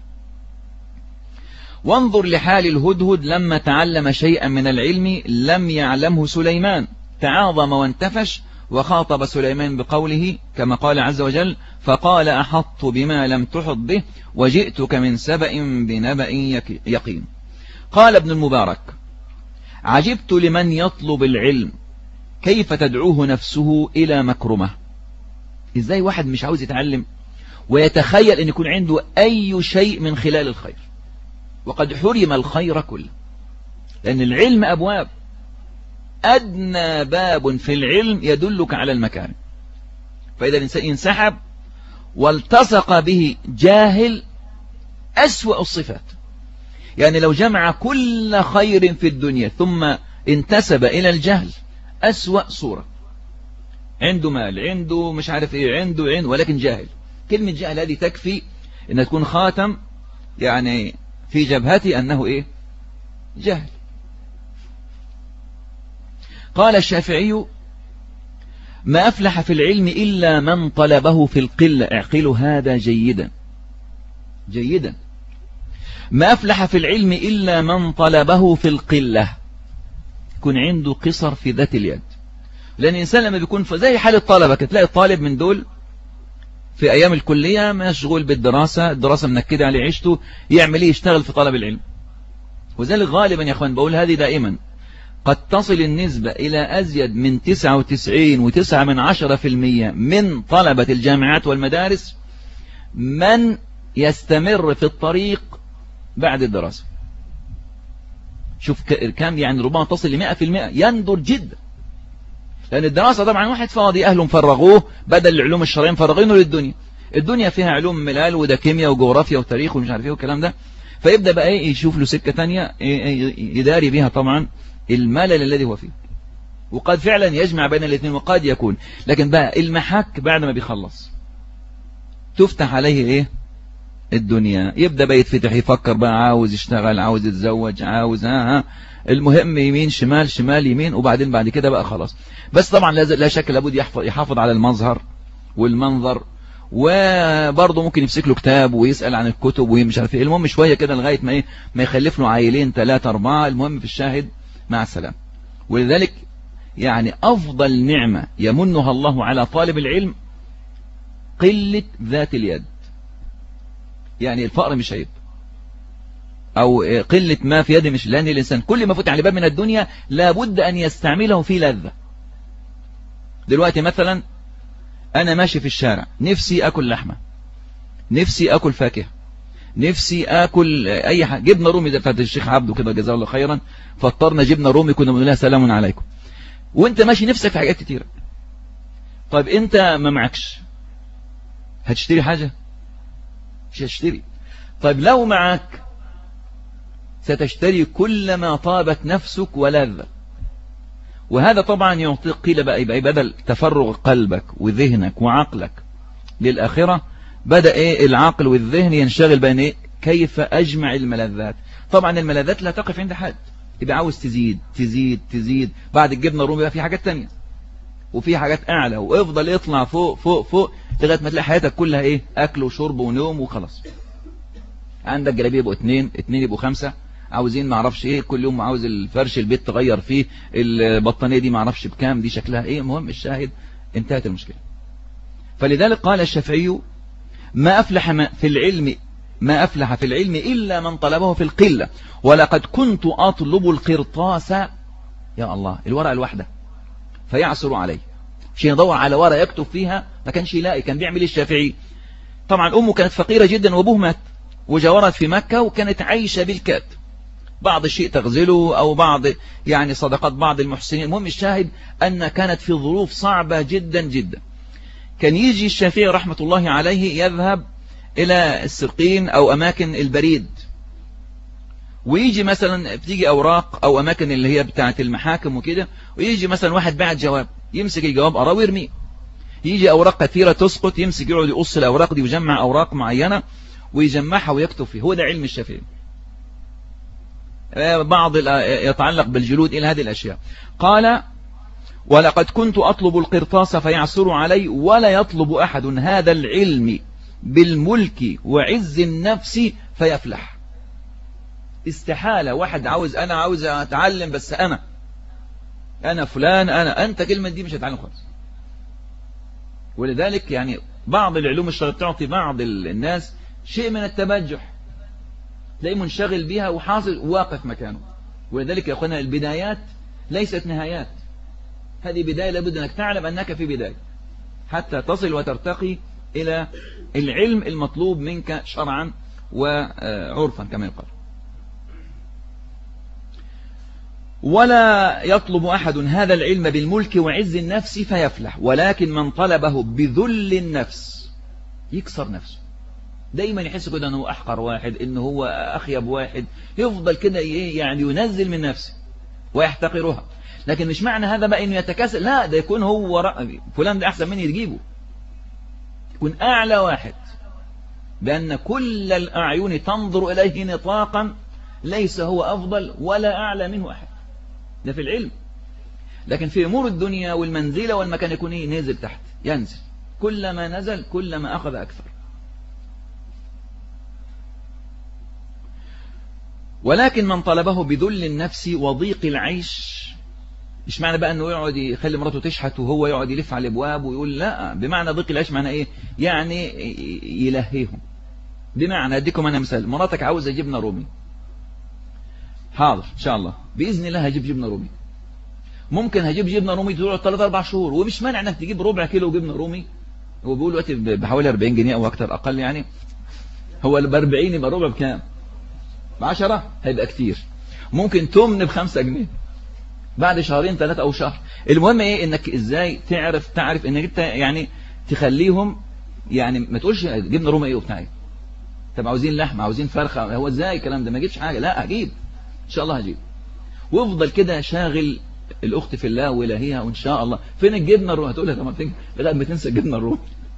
وانظر لحال الهدهد لما تعلم شيئا من العلم لم يعلمه سليمان، تعاظم وانتفش، وخاطب سليمان بقوله كما قال عز وجل: فقال أحطت بما لم تحط به وجئتك من سبأ بنبأ يقين. قال ابن المبارك: عجبت لمن يطلب العلم كيف تدعوه نفسه إلى مكرمة. إزاي واحد مش عاوز يتعلم ويتخيل أن يكون عنده أي شيء من خلال الخير، وقد حرم الخير كله، لأن العلم أبواب، أدنى باب في العلم يدلك على المكان. فإذا الإنسان انسحب والتصق به جاهل أسوأ الصفات، يعني لو جمع كل خير في الدنيا ثم انتسب إلى الجهل أسوأ صورة. عنده مال، عنده مش عارف عنده ولكن جاهل. كلمة جاهل هذه تكفي أن تكون خاتم يعني في جبهتي أنه جهل. قال الشافعي: ما أفلح في العلم إلا من طلبه في القلة. اعقلوا هذا جيدا جيدا. ما أفلح في العلم إلا من طلبه في القلة، يكون عنده قصر في ذات اليد. لأن الإنسان لما بيكون زي حال الطلبة، تلاقي الطالب من دول في أيام الكلية مشغول بالدراسة، الدراسة منكدة عليه عيشته، يعمل إيه؟ يشتغل في طلب العلم. وذلك غالبا يا أخوان بقول هذه دائما، قد تصل النسبة إلى أزيد من 99.9% من طلبة الجامعات والمدارس من يستمر في الطريق بعد الدراسة. شوف كم يعني، ربما تصل ل100%. يندر جدا، لأن الدراسة طبعا واحد فاضي، أهله مفرغوه بدل العلوم الشرعية مفرغينه للدنيا. الدنيا فيها علوم ملال وده كيمياء وجغرافيا وتاريخ ومش عارف ايه والكلام ده، فيبدأ بقى ايه يشوف له سكة تانية يداري بها طبعا الملل الذي هو فيه، وقد فعلا يجمع بين الاثنين وقد يكون. لكن بقى المحك بعد ما بيخلص تفتح عليه ايه؟ الدنيا. يبدأ بقى يتفتح، يفكر بقى عاوز يشتغل، عاوز يتزوج، عاوز المهم يمين شمال شمال يمين، وبعدين بعد كده بقى خلاص. بس طبعا لا شك لابد يحافظ على المظهر والمنظر، وبرضه ممكن يمسك له كتاب ويسأل عن الكتب ومش عارف ايه. المهم شوية كده لغاية ما ايه ما يخلف له عيلين 3 4. المهم في الشاهد مع السلام. ولذلك يعني أفضل نعمة يمنها الله على طالب العلم قلة ذات اليد. يعني الفقر مش عيب، أو قلة ما في يده مش، لأن الإنسان كل ما فتح على باب من الدنيا لابد أن يستعمله في لذة. دلوقتي مثلا أنا ماشي في الشارع، نفسي أكل لحمة، نفسي أكل فاكهة، نفسي أكل أي حاجة. جبنة رومي زي بتاعت الشيخ عبده كده جزاه الله خيرا، فطرنا جبنة رومي كنا بنقول لها سلام عليكم. وانت ماشي نفسك في حاجات كتيرة. طيب انت ما معكش، هتشتري حاجة؟ مش هتشتري. طيب لو معك ستشتري كل ما طابت نفسك ولذة. وهذا طبعا يعطيك قيل بقى يبقى بدل تفرغ قلبك وذهنك وعقلك للآخرة، بدأ ايه العقل والذهن ينشغل بين ايه كيف أجمع الملذات. طبعا الملذات لا تقف عند حد، يبقى عاوز تزيد تزيد تزيد. بعد الجبنة الرومي بقى في حاجات تانية وفي حاجات أعلى، وافضل يطلع فوق فوق فوق لغاية ما تلاقي حياتك كلها ايه أكل وشرب ونوم وخلاص. عندك جلابيه يبقوا 2 يبقوا 5، عاوزين ما اعرفش ايه كل يوم، عاوز الفرش البيت تغير فيه، البطانيه دي ما اعرفش بكام، دي شكلها ايه. المهم الشاهد انتهت المشكله. فلذلك قال الشافعي ما افلح في العلم الا من طلبه في القله، ولقد كنت اطلب القرطاس، يا الله الورقه الواحده، فيعثر عليه. شيء يدور على ورقه يكتب فيها ما كانش يلاقي. كان بيعمل الشافعي طبعا امه كانت فقيره جدا وابوه مات وجاورت في مكة وكانت عايشة بالكاد، بعض الشيء تغزله أو بعض يعني صدقات بعض المحسنين. المهم الشاهد أن كانت في ظروف صعبة جدا جدا. كان يجي الشافعي رحمة الله عليه يذهب إلى السرقين أو أماكن البريد، ويجي مثلا بتيجي أوراق أو أماكن اللي هي بتاعة المحاكم وكده، ويجي مثلا واحد بعت جواب، يمسك الجواب أراه ويرميه. يجي أوراق كثيرة تسقط، يمسك يقعد يقص الأوراق دي ويجمع أوراق معينة ويجمعها ويكتب فيه. هو ده علم الشافعي. بعض يتعلق بالجلود إلى هذه الأشياء. قال ولقد كنت أطلب القرطاس فيعثر علي، ولا يطلب أحد هذا العلم بالملك وعز النفس فيفلح. استحالة واحد أنا عاوز أتعلم، بس أنا فلان، أنت كلمة دي مش هتعلم خالص. ولذلك يعني بعض العلوم الشرعية تعطي بعض الناس شيء من التبجح، تلاقيه منشغل بها وحاصل واقف مكانه. ولذلك يا أخوانا البدايات ليست نهايات. هذه بداية لابد أنك تعلم أنك في بداية حتى تصل وترتقي إلى العلم المطلوب منك شرعا وعرفا كما يقال. ولا يطلب أحد هذا العلم بالملك وعز النفس فيفلح، ولكن من طلبه بذل النفس يكسر نفسه. دايما يحس كده أنه أحقر واحد، أنه هو أخيب واحد، يفضل كده يعني ينزل من نفسه ويحتقرها. لكن مش معنى هذا بقى أنه يتكاسل، لا، ده يكون هو فلان ده أحسن مني تجيبه، يكون أعلى واحد، بأن كل الأعين تنظر إليه نطاقا، ليس هو أفضل ولا أعلى منه أحد. ده في العلم. لكن في أمور الدنيا والمنزلة والمكان يكون نازل تحت، ينزل، كلما نزل كلما أخذ أكثر. ولكن من طلبه بذل النفس وضيق العيش، مش معنى بقى أنه يقعد يخلي مراته تشحت وهو يقعد يلف على الأبواب ويقول لا، بمعنى ضيق العيش معنى إيه؟ يعني يلهيهم. بمعنى أديكم أنا مثال، مراتك عاوزة جبنة رومي، حاضر إن شاء الله بإذن الله هجيب جبنة رومي. ممكن هجيب جبنة رومي تقعد 3-4 شهور، ومش مانع انك تجيب ربع كيلو جبنة رومي، هو بيقول دلوقتي بحوالي 40 جنيه او اكتر اقل يعني، هو ب 40 يبقى ربع بكام؟ ب10 هيبقى كتير. ممكن تمن ب5 جنيه بعد 2-3 او شهر. المهم ايه؟ انك ازاي تعرف انك انت يعني تخليهم، يعني ما تقولش جبنة رومي ايه وبتاع، طب عاوزين لحمه عاوزين فرخه، هو ازاي الكلام ده؟ ما اجيبش حاجه، لا هجيب ان شاء الله هجيب. وافضل كده شاغل الأخت في الله وإلهيها، وإن شاء الله فين الجبنة الرومي؟ هتقولها طبعا فين لغاية ما تنسى الجبنة الرومي.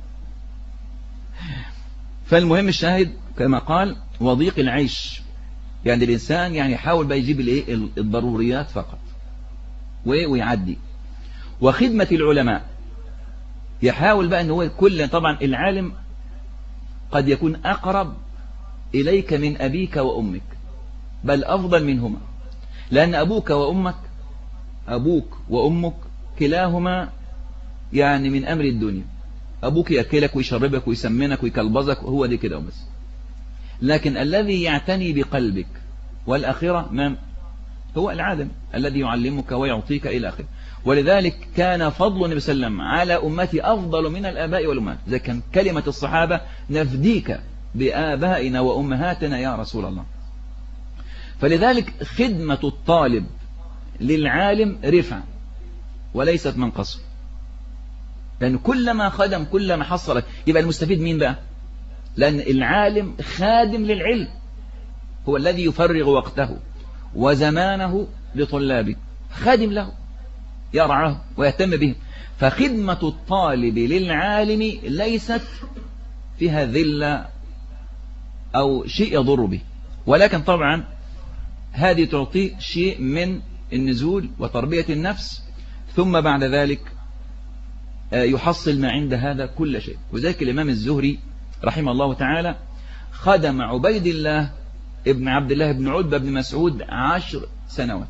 فالمهم الشاهد كما قال وضيق العيش، يعني الإنسان يعني يحاول بقى يجيب الضروريات فقط ويعدي. وخدمة العلماء، يحاول بقى أنه كل، طبعا العالم قد يكون أقرب إليك من أبيك وأمك، بل أفضل منهما، لأن أبوك وأمك كلاهما يعني من أمر الدنيا. أبوك يأكلك ويشربك ويسمنك ويكلبزك، هو دي كده وبس. لكن الذي يعتني بقلبك والآخرة من هو العالم الذي يعلمك ويعطيك إلى آخره. ولذلك كان فضل النبي صلى الله عليه وسلم على أمتي أفضل من الآباء والأمهات، زي كان كلمة الصحابة نفديك بآبائنا وأمهاتنا يا رسول الله. فلذلك خدمة الطالب للعالم رفع وليست منقصة، لأن كلما خدم كلما حصلك. يبقى المستفيد مين بقى؟ لأن العالم خادم للعلم، هو الذي يفرغ وقته وزمانه لطلابه، خادم له يرعاه ويهتم به. فخدمة الطالب للعالم ليست فيها ذلة أو شيء يضر به، ولكن طبعا هذه تعطي شيء من النزول وتربية النفس، ثم بعد ذلك يحصل ما عند هذا كل شيء. وذلك الإمام الزهري رحمه الله تعالى خدم عبيد الله ابن عبد الله بن عتبة بن مسعود 10 سنوات،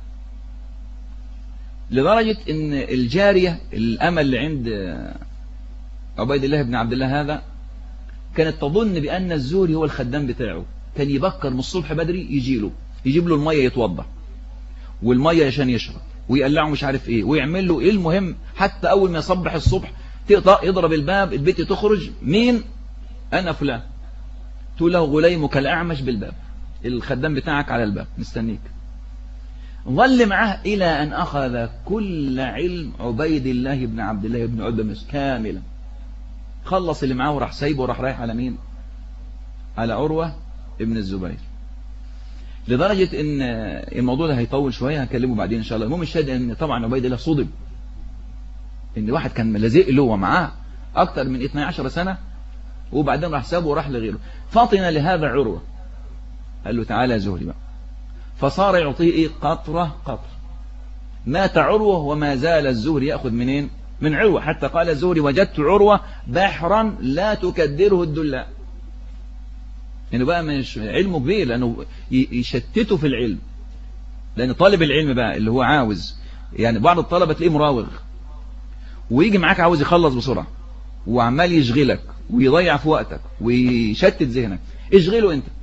لدرجة ان الجارية الأمل اللي عند عبيد الله بن عبد الله هذا كانت تظن بأن الزهري هو الخدام بتاعه. كان يبكر من الصبح بدري يجيب له المية يتوضى والمية عشان يشرب، ويقلعه مش عارف ايه ويعمل له ايه. المهم حتى اول ما يصبح الصبح يضرب الباب، البيت تخرج، مين؟ انا فلان. تقول له غليمك الأعمش بالباب، الخدام بتاعك على الباب مستنيك. ظل معه إلى أن أخذ كل علم عبيد الله بن عبد الله بن عتبة كاملا، خلص اللي معاه وراح سايبه وراح رايح على مين؟ على عروة ابن الزبير. لدرجة ان الموضوع ده هيطول شوية، هنكلمه بعدين ان شاء الله. المهم الشاهد ان طبعا عبيد الله صدم ان واحد كان لازق له ومعاه اكتر من 12 سنة، وبعدين راح سابه وراح لغيره. فطن لهذا عروة، قال له تعالى يا زهري بقى، فصار يعطيه ايه؟ قطرة قطرة. مات عروة وما زال الزهري يأخذ منين؟ من عروة. حتى قال الزهري وجدت عروة بحرا لا تكدره الدلاء، انه بقى مش علمه كبير، لانه يشتته في العلم. لان طالب العلم بقى اللي هو عاوز، يعني بعض الطلبة تلاقيه مراوغ ويجي معاك عاوز يخلص بسرعة وعمال يشغلك ويضيع في وقتك ويشتت ذهنك. اشغله انت.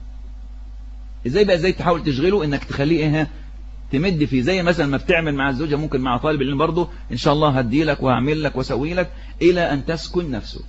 ازاي تحاول تشغله؟ انك تخليه ايه؟ تمد فيه، زي مثلا ما بتعمل مع الزوجة، ممكن مع طالب العلم برضه ان شاء الله هدي لك وهعمل لك واسوي لك الى ان تسكن نفسه.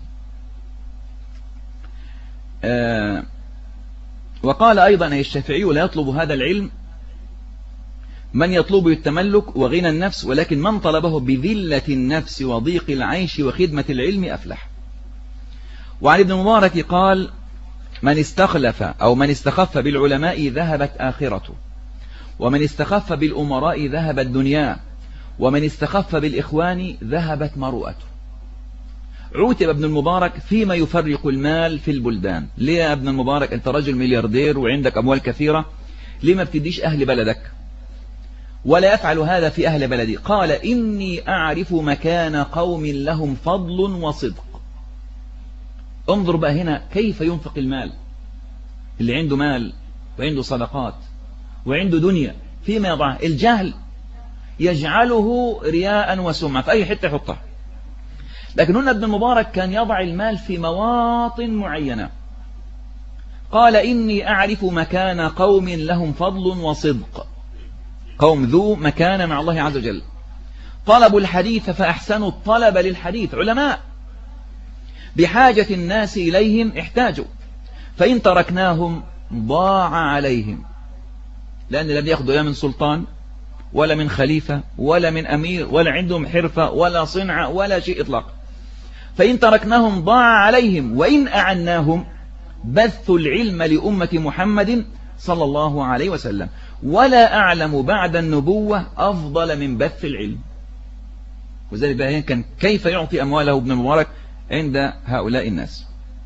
وقال أيضا الشافعي لا يطلب هذا العلم من يطلب التملك وغنى النفس، ولكن من طلبه بذلة النفس وضيق العيش وخدمة العلم أفلح. وعن ابن المبارك قال من استخلف أو من استخف بالعلماء ذهبت آخرته، ومن استخف بالأمراء ذهبت دنياه، ومن استخف بالإخوان ذهبت مروءته. عوتب ابن المبارك فيما يفرق المال في البلدان. ليه يا ابن المبارك؟ انت رجل ملياردير وعندك أموال كثيرة، ليه ما بتديش أهل بلدك ولا يفعل هذا في أهل بلدي. قال إني أعرف مكان قوم لهم فضل وصدق. انظر بقى هنا كيف ينفق المال. اللي عنده مال وعنده صدقات وعنده دنيا فيما يضعه. الجهل يجعله رياء وسمعة في أي حتة يحطها. لكن هنا ابن المبارك كان يضع المال في مواطن معينة. قال إني أعرف مكان قوم لهم فضل وصدق، قوم ذو مكان مع الله عز وجل، طلبوا الحديث فأحسنوا الطلب للحديث، علماء بحاجة الناس إليهم احتاجوا، فإن تركناهم ضاع عليهم، لأن لم يأخذوا لا من سلطان ولا من خليفة ولا من أمير ولا عندهم حرفة ولا صنعة ولا شيء إطلاق. فإن تركناهم ضاع عليهم، وإن أعناهم بثوا العلم لأمة محمد صلى الله عليه وسلم، ولا أعلم بعد النبوة أفضل من بث العلم. وذلك بقى كان كيف يعطي أمواله ابن المبارك عند هؤلاء الناس.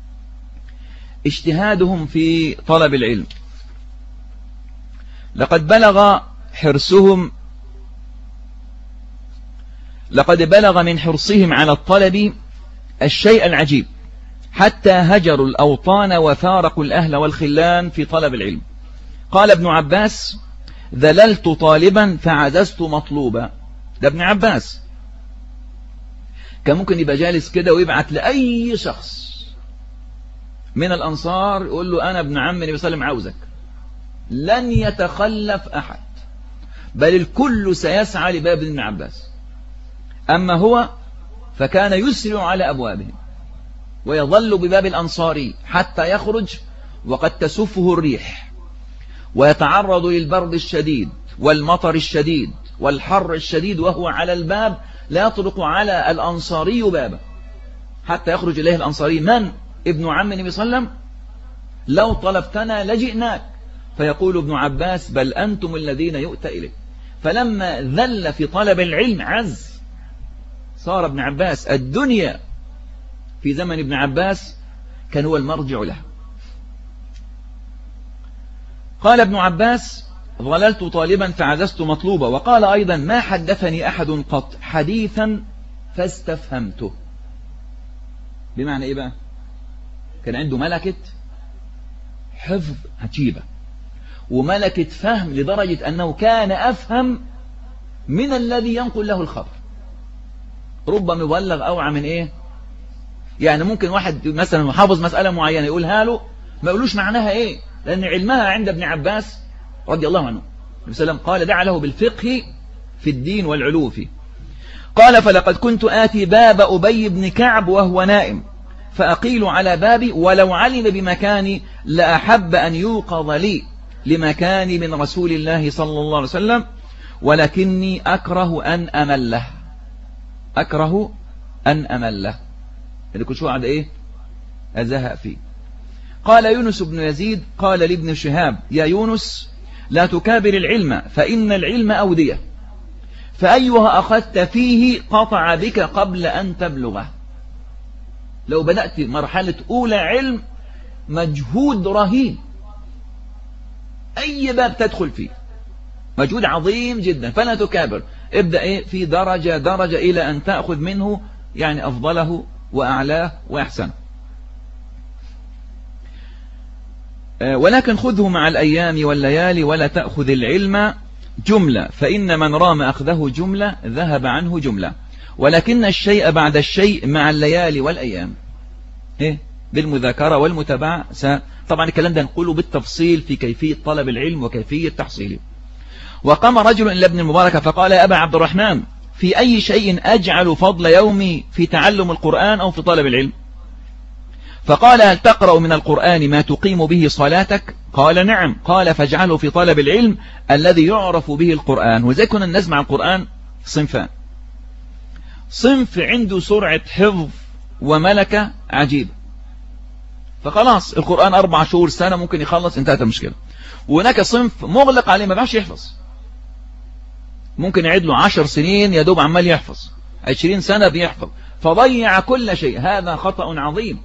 اجتهادهم في طلب العلم. لقد بلغ من حرصهم على الطلب الشيء العجيب، حتى هجروا الأوطان وفارقوا الأهل والخلان في طلب العلم. قال ابن عباس: ذللت طالبا فعززت مطلوبا. ده ابن عباس كان ممكن يبقى جالس كده ويبعت لأي شخص من الأنصار يقول له أنا ابن عم النبي صلى الله عليه وسلم عاوزك، لن يتخلف أحد، بل الكل سيسعى لباب ابن عباس. أما هو فكان يسرع على أبوابهم ويظل بباب الأنصاري حتى يخرج وقد تسفه الريح، ويتعرض للبرد الشديد والمطر الشديد والحر الشديد وهو على الباب، لا يطرق على الأنصاري بابا حتى يخرج إليه الأنصاري: من؟ ابن عم النبي صلى الله عليه وسلم، لو طلبتنا لجئناك. فيقول ابن عباس: بل أنتم الذين يؤتى إليه. فلما ذل في طلب العلم عز، صار ابن عباس الدنيا في زمن ابن عباس كان هو المرجع له. قال ابن عباس: ظللت طالبا فعززت مطلوبا. وقال أيضا: ما حدثني أحد قط حديثا فاستفهمته. بمعنى إيه بقى؟ كان عنده ملكة حفظ عجيبة وملكة فهم لدرجة أنه كان أفهم من الذي ينقل له الخبر. ربما يبلغ أوعى من إيه؟ يعني ممكن واحد مثلا حافظ مسألة معينة يقولها له ما يقولوش معناها إيه، لأن علمها عند ابن عباس رضي الله عنه. النبي صلى الله عليه وسلم قال: دع له بالفقه في الدين والعلو فيه. قال: فلقد كنت آتي باب أبي بن كعب وهو نائم، فأقيل على بابي، ولو علم بمكاني لأحب أن يوقظ لي لمكاني من رسول الله صلى الله عليه وسلم، ولكني أكره أن أمله. أكره أن أمله، اللي كل شوء عاد إيه؟ أزهق فيه. قال يونس بن يزيد قال لابن شهاب: يا يونس، لا تكابر العلم، فإن العلم أودية، فأيها أخذت فيه قطع بك قبل أن تبلغه. لو بدأت مرحلة أولى علم مجهود رهيب، أي باب تدخل فيه مجهود عظيم جدا، فلا تكابر. ابدأ إيه في درجة درجة إلى أن تأخذ منه يعني أفضله وأعلاه وأحسنه. ولكن خذه مع الأيام والليالي، ولا تأخذ العلم جملة، فإن من رام أخذه جملة ذهب عنه جملة، ولكن الشيء بعد الشيء مع الليالي والأيام. إيه؟ بالمذاكرة والمتابعة. طبعا الكلام ده نقوله بالتفصيل في كيفية طلب العلم وكيفية تحصيله. وقام رجل إلى ابن المبارك فقال: يا أبا عبد الرحمن، في أي شيء أجعل فضل يومي، في تعلم القرآن أو في طلب العلم؟ فقال: هل تقرأ من القرآن ما تقيم به صلاتك؟ قال: نعم. قال: فاجعله في طلب العلم الذي يعرف به القرآن. وزي كنا الناس مع القرآن صنفان: صنف عنده سرعة حفظ وملكة عجيبة، فخلاص القرآن 4 شهور سنة ممكن يخلص، انتهت المشكلة. وهناك صنف مغلق عليه ما بقاش يحفظ، ممكن يعيد له 10 سنين يدوب عمال يحفظ، 20 سنة بيحفظ، فضيع كل شيء. هذا خطأ عظيم.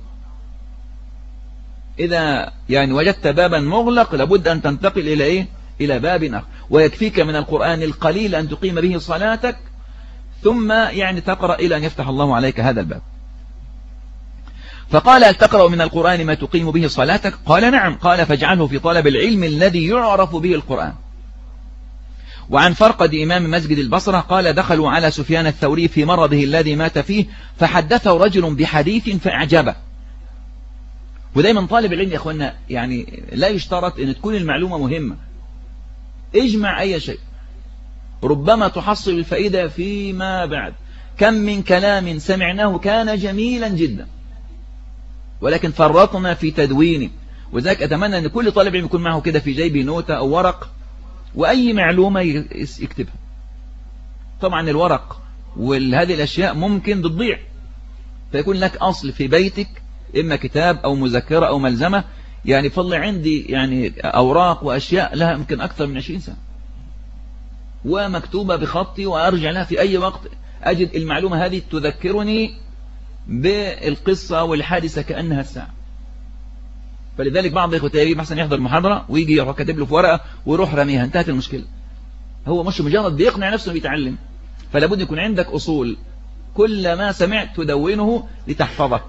إذا يعني وجدت بابا مغلق لابد أن تنتقل إلى إيه؟ إلى باب آخر. ويكفيك من القرآن القليل أن تقيم به صلاتك، ثم يعني تقرأ إلى أن يفتح الله عليك هذا الباب. فقال: هل تقرأ من القرآن ما تقيم به صلاتك؟ قال: نعم. قال: فاجعله في طلب العلم الذي يعرف به القرآن. وعن فرقد إمام مسجد البصرة قال: دخلوا على سفيان الثوري في مرضه الذي مات فيه، فحدثه رجل بحديث فأعجبه. ودايما طالب العلم يا أخوانا يعني لا يشترط أن تكون المعلومة مهمة، اجمع أي شيء ربما تحصل الفائدة فيما بعد. كم من كلام سمعناه كان جميلا جدا ولكن فرطنا في تدوينه. وذلك أتمنى أن كل طالب علم يكون معه كده في جيبه نوتة أو ورق، وأي معلومة يكتبها. طبعا الورق وهذه الأشياء ممكن تضيع، فيكون لك أصل في بيتك، إما كتاب أو مذكرة أو ملزمة. يعني فضل عندي يعني أوراق وأشياء لها يمكن أكثر من 20 سنة ومكتوبة بخطي، وأرجع لها في أي وقت أجد المعلومة هذه تذكرني بالقصة والحادثة كأنها الساعة. فلذلك بعض الإخوة يجب مثلا يحضر محاضرة ويجي يروح كاتب له في ورقة ويروح رميها، انتهت المشكلة. هو مش مجرد بيقنع نفسه بيتعلم، فلا بد يكون عندك أصول، كل ما سمعت تدونه لتحفظه.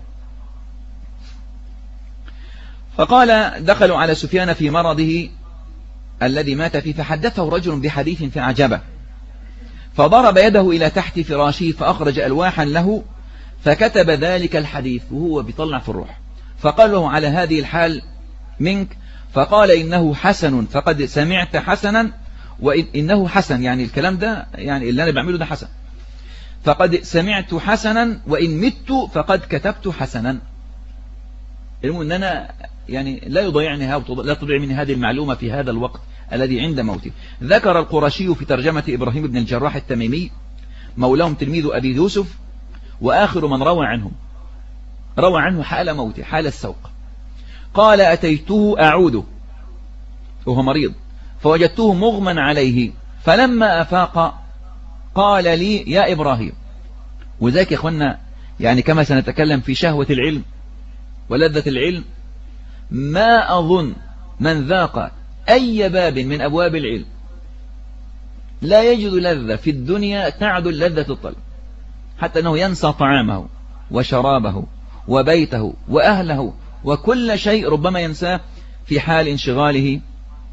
فقال: دخلوا على سفيان في مرضه الذي مات فيه، فحدثه رجل بحديث فأعجبه، فضرب يده إلى تحت فراشه فأخرج ألواحا له فكتب ذلك الحديث وهو بيطلع في الروح. فقال له: على هذه الحال منك؟ فقال: إنه حسن، فقد سمعت حسنا، وإنه حسن يعني الكلام ده يعني اللي أنا بعمله ده حسن، فقد سمعت حسنا، وإن مت فقد كتبت حسنا. المهم أن أنا يعني لا يضيعني لا تضيع مني هذه المعلومة في هذا الوقت الذي عند موته. ذكر القرشي في ترجمة إبراهيم بن الجراح التميمي مولاهم تلميذ أبي يوسف، وآخر من روى عنه حال موته، حال السوق. قال: أتيته أعوده وهو مريض، فوجدته مغمى عليه، فلما أفاق قال لي: يا إبراهيم. وذاك يا أخوانا يعني كما سنتكلم في شهوة العلم ولذة العلم، ما أظن من ذاق أي باب من أبواب العلم لا يجد لذة في الدنيا تعدل لذة الطلب، حتى أنه ينسى طعامه وشرابه وبيته وأهله وكل شيء ربما ينساه في حال انشغاله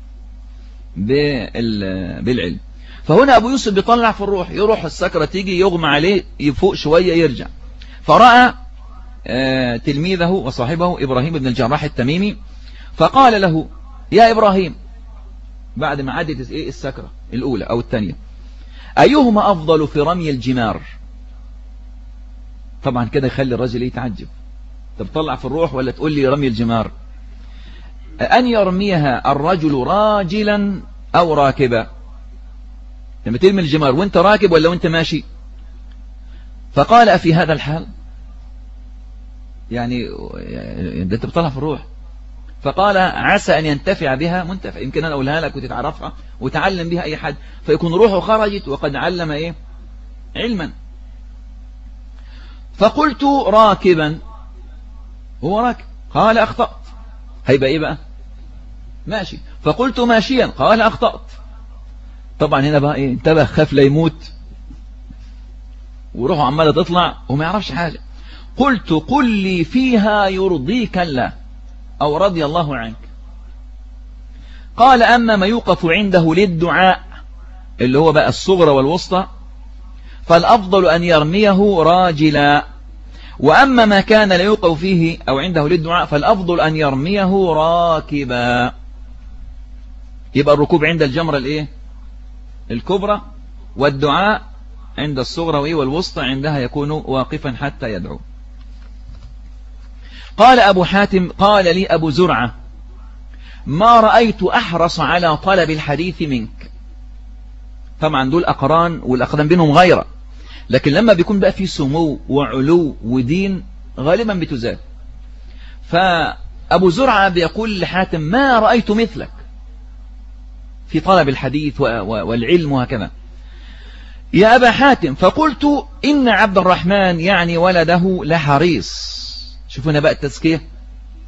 بالعلم. فهنا أبو يوسف بيطلع في الروح، يروح السكرة تيجي يغمى عليه، يفوق شوية يرجع. فرأى تلميذه وصاحبه إبراهيم بن الجراح التميمي، فقال له: يا إبراهيم، بعد ما عدت السكرة الأولى أو الثانية، أيهما أفضل في رمي الجمار؟ طبعا كده يخلي الرجل يتعجب، طب طلع في الروح ولا تقول لي رمي الجمار؟ أن يرميها الرجل راجلا أو راكبا، لما ترمي الجمار وانت راكب ولا وانت ماشي؟ فقال: أفي هذا الحال؟ يعني انت بتطلع في الروح. فقال: عسى أن ينتفع بها منتفع، يمكن أنا أقولها لك وتتعرفها وتعلم بها أي حد، فيكون روحه خرجت وقد علم علما. فقلت: راكبا، هو راكب. قال: أخطأت. هيبقى بقى ماشي. فقلت: ماشيا. قال: أخطأت. طبعا هنا بقى انتبه، خاف لا يموت وروحه عمالة تطلع وما يعرفش حاجة. قلت: قل لي فيها يرضيك الله أو رضي الله عنك. قال: أما ما يوقف عنده للدعاء اللي هو بقى الصغرى والوسطى فالأفضل أن يرميه راجلا، وأما ما كان لا يوقف فيه أو عنده للدعاء فالأفضل أن يرميه راكبا. يبقى الركوب عند الجمرة الكبرى، والدعاء عند الصغرى والوسطى عندها يكون واقفا حتى يدعو. قال أبو حاتم: قال لي أبو زرعة: ما رأيت أحرص على طلب الحديث منك. طبعا دول أقران والأقدام بينهم غيره، لكن لما بيكون بقى في سمو وعلو ودين غالبا بتزال. فأبو زرعة بيقول لحاتم: ما رأيت مثلك في طلب الحديث والعلم وهكذا يا أبا حاتم. فقلت: إن عبد الرحمن يعني ولده لحريص. شوفونا بقى التزكية،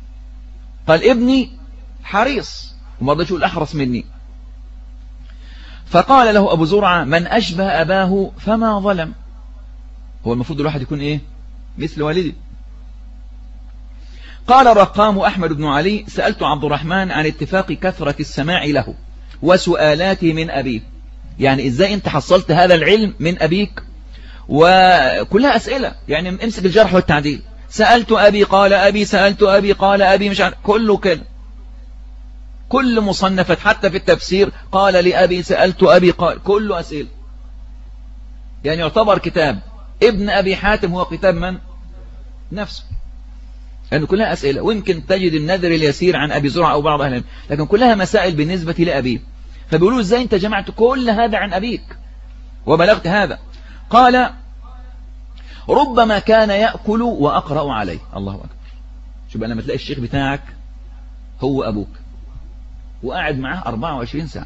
قال ابني حريص وما رضيش يقول أحرص مني. فقال له أبو زرعة: من أشبه أباه فما ظلم. هو المفروض الواحد يكون إيه؟ مثل والدي. قال الرقام أحمد بن علي: سألت عبد الرحمن عن اتفاق كثرة السماع له وسؤالاته من أبيه. يعني إزاي أنت حصلت هذا العلم من أبيك؟ وكلها أسئلة، يعني امسك الجرح والتعديل. سألت أبي قال أبي، سألت أبي قال أبي، مش عارف، كله كده. كل مصنفات حتى في التفسير قال لأبي، سألت أبي قال، كله أسئلة. يعني يعتبر كتاب ابن أبي حاتم هو كتاب من؟ نفسه، لأنه كلها أسئلة. ويمكن تجد النذر اليسير عن أبي زرعة أو بعض أهل العلم، لكن كلها مسائل بالنسبة لأبيه. فبيقولوا إزاي أنت جمعت كل هذا عن أبيك وبلغت هذا؟ قال: ربما كان يأكل وأقرأ عليه. الله أكبر. شوف لما تلاقي الشيخ بتاعك هو أبوك وقاعد معه 24 ساعة،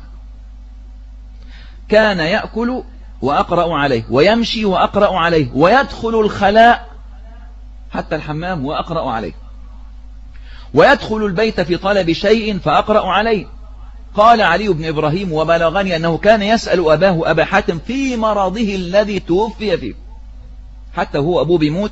كان يأكل وأقرأ عليه، ويمشي وأقرأ عليه، ويدخل الخلاء حتى الحمام وأقرأ عليه، ويدخل البيت في طلب شيء فأقرأ عليه. قال علي بن إبراهيم: وبلغني أنه كان يسأل أباه أبا حاتم في مرضه الذي توفي فيه، حتى هو أبوه بيموت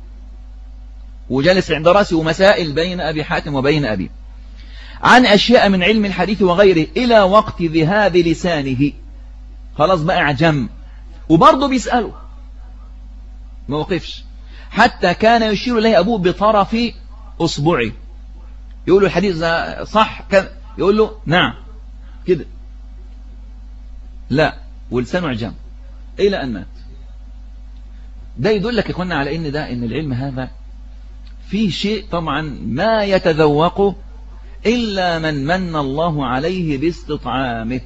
وجلس عند رأسه مسائل بين أبي حاتم وبين أبيه عن أشياء من علم الحديث وغيره، إلى وقت ذهاب لسانه. خلاص بقى عجم، وبرضه بيسأله ما وقفش، حتى كان يشير إليه أبوه بطرف أصبعه، يقول له الحديث صح كذا، يقول له نعم كده، لا، ولسانه عجم إلى أن مات. ده يدل لك إخوانا على إن العلم هذا فيه شيء طبعا ما يتذوقه إلا من الله عليه باستطعامه.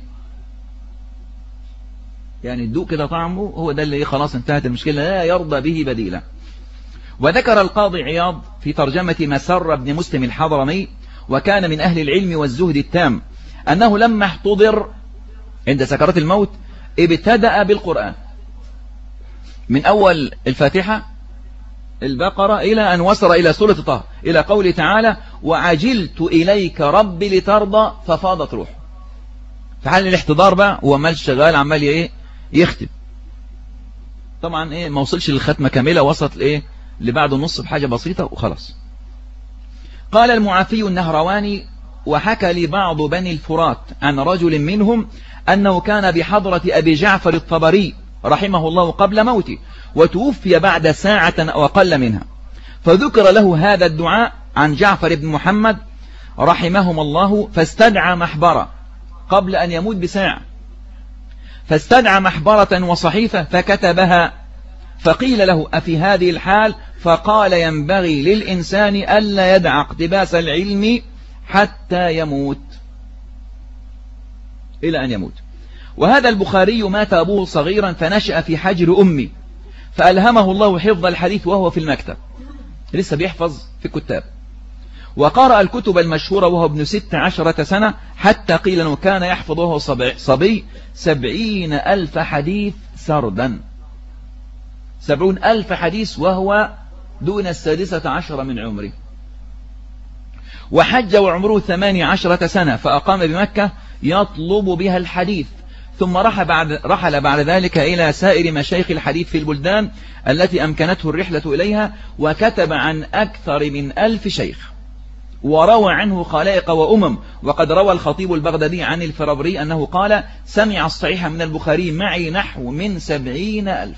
يعني الدوق كده طعمه هو ده اللي خلاص انتهت المشكلة، لا يرضى به بديلا. وذكر القاضي عياض في ترجمة مسر بن مسلم الحضرمي، وكان من أهل العلم والزهد التام، أنه لما احتضر عند سكرات الموت ابتدأ بالقرآن من أول الفاتحة البقرة إلى أن وصل إلى سورة طه، إلى قوله تعالى: وعجلت إليك ربي لترضى، ففاضت روح. في حال الاحتضار بقى هو مال شغال عمال يختم. طبعا ما وصلش للختمة كاملة، وصلت لبعد النص بحاجة بسيطة وخلاص. قال المعافي النهرواني: وحكى لي بعض بني الفرات عن رجل منهم أنه كان بحضرة أبي جعفر الطبري رحمه الله قبل موته، وتوفي بعد ساعة أو أقل منها، فذكر له هذا الدعاء عن جعفر بن محمد رحمهم الله، فاستدعى محبرة قبل أن يموت بساعة، فاستدعى محبرة وصحيفة فكتبها، فقيل له: أفي هذه الحال؟ فقال: ينبغي للإنسان ألا يدع اقتباس العلم حتى يموت، إلى أن يموت. وهذا البخاري مات أبوه صغيرا فنشأ في حجر أمه، فألهمه الله حفظ الحديث وهو في المكتب، لسه بيحفظ في الكتاب، وقرأ الكتب المشهورة وهو ابن 16 سنة، حتى قيل أنه كان يحفظ وهو صبي 70,000 حديث سردا، 70,000 حديث وهو دون 16 من عمره. وحج وعمره 18 سنة، فأقام بمكة يطلب بها الحديث، ثم رحل بعد ذلك إلى سائر مشايخ الحديث في البلدان التي أمكنته الرحلة إليها، وكتب عن أكثر من 1000 شيخ، وروى عنه خلائق وأمم. وقد روى الخطيب البغدادي عن الفرابري أنه قال: سمع الصحيح من البخاري معي نحو من 70,000،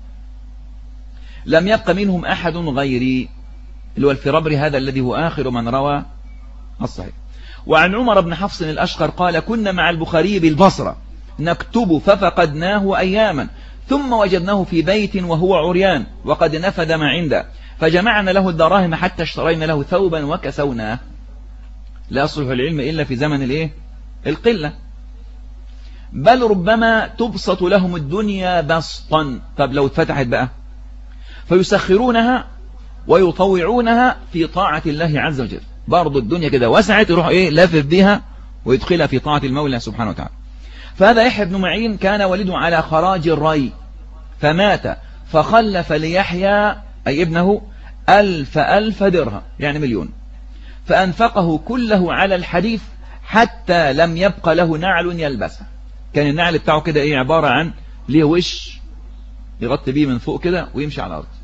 لم يبق منهم أحد غيري، اللي هو الفرابري هذا الذي هو آخر من روى الصحيح. وعن عمر بن حفص الأشقر قال: كنا مع البخاري بالبصرة نكتب ففقدناه أياما، ثم وجدناه في بيت وهو عريان وقد نفد ما عنده، فجمعنا له الدراهم حتى اشترينا له ثوبا وكسوناه. لا يصلح العلم إلا في زمن القلة، بل ربما تبسط لهم الدنيا بسطا. طب لو اتفتحت بقى فيسخرونها ويطوعونها في طاعة الله عز وجل، برضو الدنيا كده وسعت، يروح لافف بها ويدخلها في طاعة المولى سبحانه وتعالى. فهذا يحيى بن معين كان والده على خراج الري، فمات فخلف ليحيى أي ابنه 1000 درهم، يعني 1,000,000، فأنفقه كله على الحديث حتى لم يبق له نعل يلبسه. كان النعل بتاعه كده ايه، عبارة عن ليه وش يغطي بيه من فوق كده ويمشي على الأرض.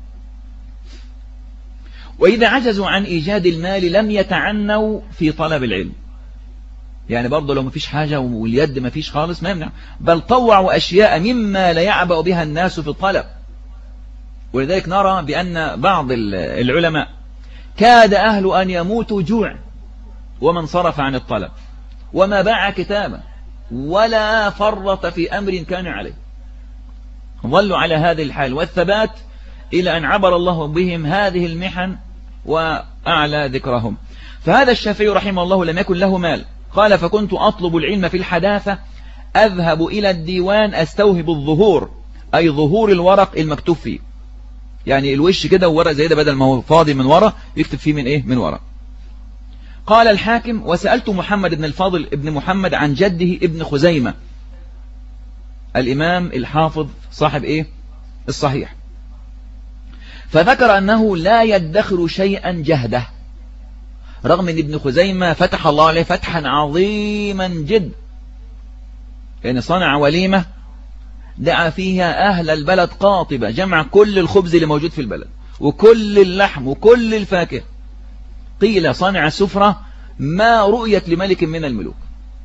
وإذا عجزوا عن إيجاد المال لم يتعنوا في طلب العلم، يعني برضه لو مفيش حاجة واليد مفيش خالص ما يمنع، بل طوعوا أشياء مما لا يعبأ بها الناس في الطلب. ولذلك نرى بأن بعض العلماء كاد أهل أن يموتوا جوع ومن صرف عن الطلب وما باع كتابا ولا فرط في أمر كان عليه، ظلوا على هذه الحال والثبات إلى أن عبر الله بهم هذه المحن وأعلى ذكرهم. فهذا الشافعي رحمه الله لم يكن له مال، قال فكنت أطلب العلم في الحداثة، أذهب إلى الديوان أستوهب الظهور، أي ظهور الورق المكتوب فيه، يعني الوش كده وورق زي ده بدل ما هو فاضي من ورا يكتب فيه من إيه، من ورا. قال الحاكم وسألت محمد بن الفاضل ابن محمد عن جده ابن خزيمة الإمام الحافظ صاحب إيه الصحيح، فذكر أنه لا يدخر شيئا جهده، رغم أن ابن خزيمة فتح الله عليه فتحا عظيما جدا، يعني صنع وليمة دعا فيها أهل البلد قاطبة، جمع كل الخبز اللي موجود في البلد وكل اللحم وكل الفاكهة، قيل صنع سفرة ما رؤيت لملك من الملوك.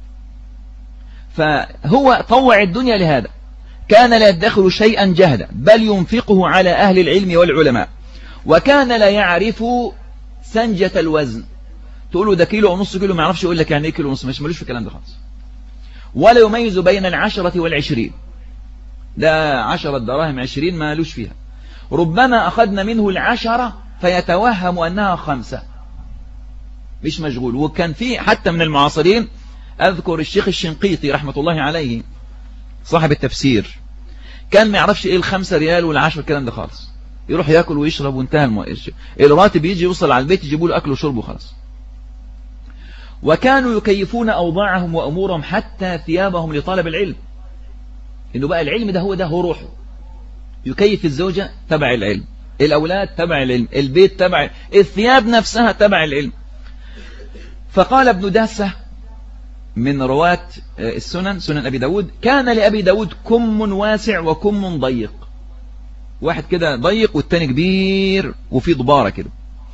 فهو طوع الدنيا لهذا، كان لا يدخر شيئا جهدا بل ينفقه على أهل العلم والعلماء، وكان لا يعرف سنجة الوزن، تقوله ده كيلو أو نص كيلو ما يعرفش يقول لك يعني ايه كيلو ونص، مش ملوش في الكلام ده خالص. ولا يميز بين 10 و20، ده 10 دراهم 20 ما لوش فيها، ربما أخذنا منه 10 فيتوهم أنها 5 مش مشغول. وكان في حتى من المعاصرين أذكر الشيخ الشنقيطي رحمة الله عليه صاحب التفسير، كان ما يعرفش ايه ال5 ريال وال10 الكلام ده خالص، يروح ياكل ويشرب وانتهى الراتب يجي يوصل على البيت يجيبوا له اكل وشرب وخلاص. وكانوا يكيفون اوضاعهم وامورهم حتى ثيابهم لطلب العلم، انه بقى العلم ده هو روحه، يكيف الزوجة تبع العلم، الاولاد تبع العلم، البيت تبع، الثياب نفسها تبع العلم. فقال ابن داسة من رواة السنن، سنن أبي داود، كان لأبي داود كم واسع وكم ضيق، واحد كده ضيق والتاني كبير وفي ضبارة كده.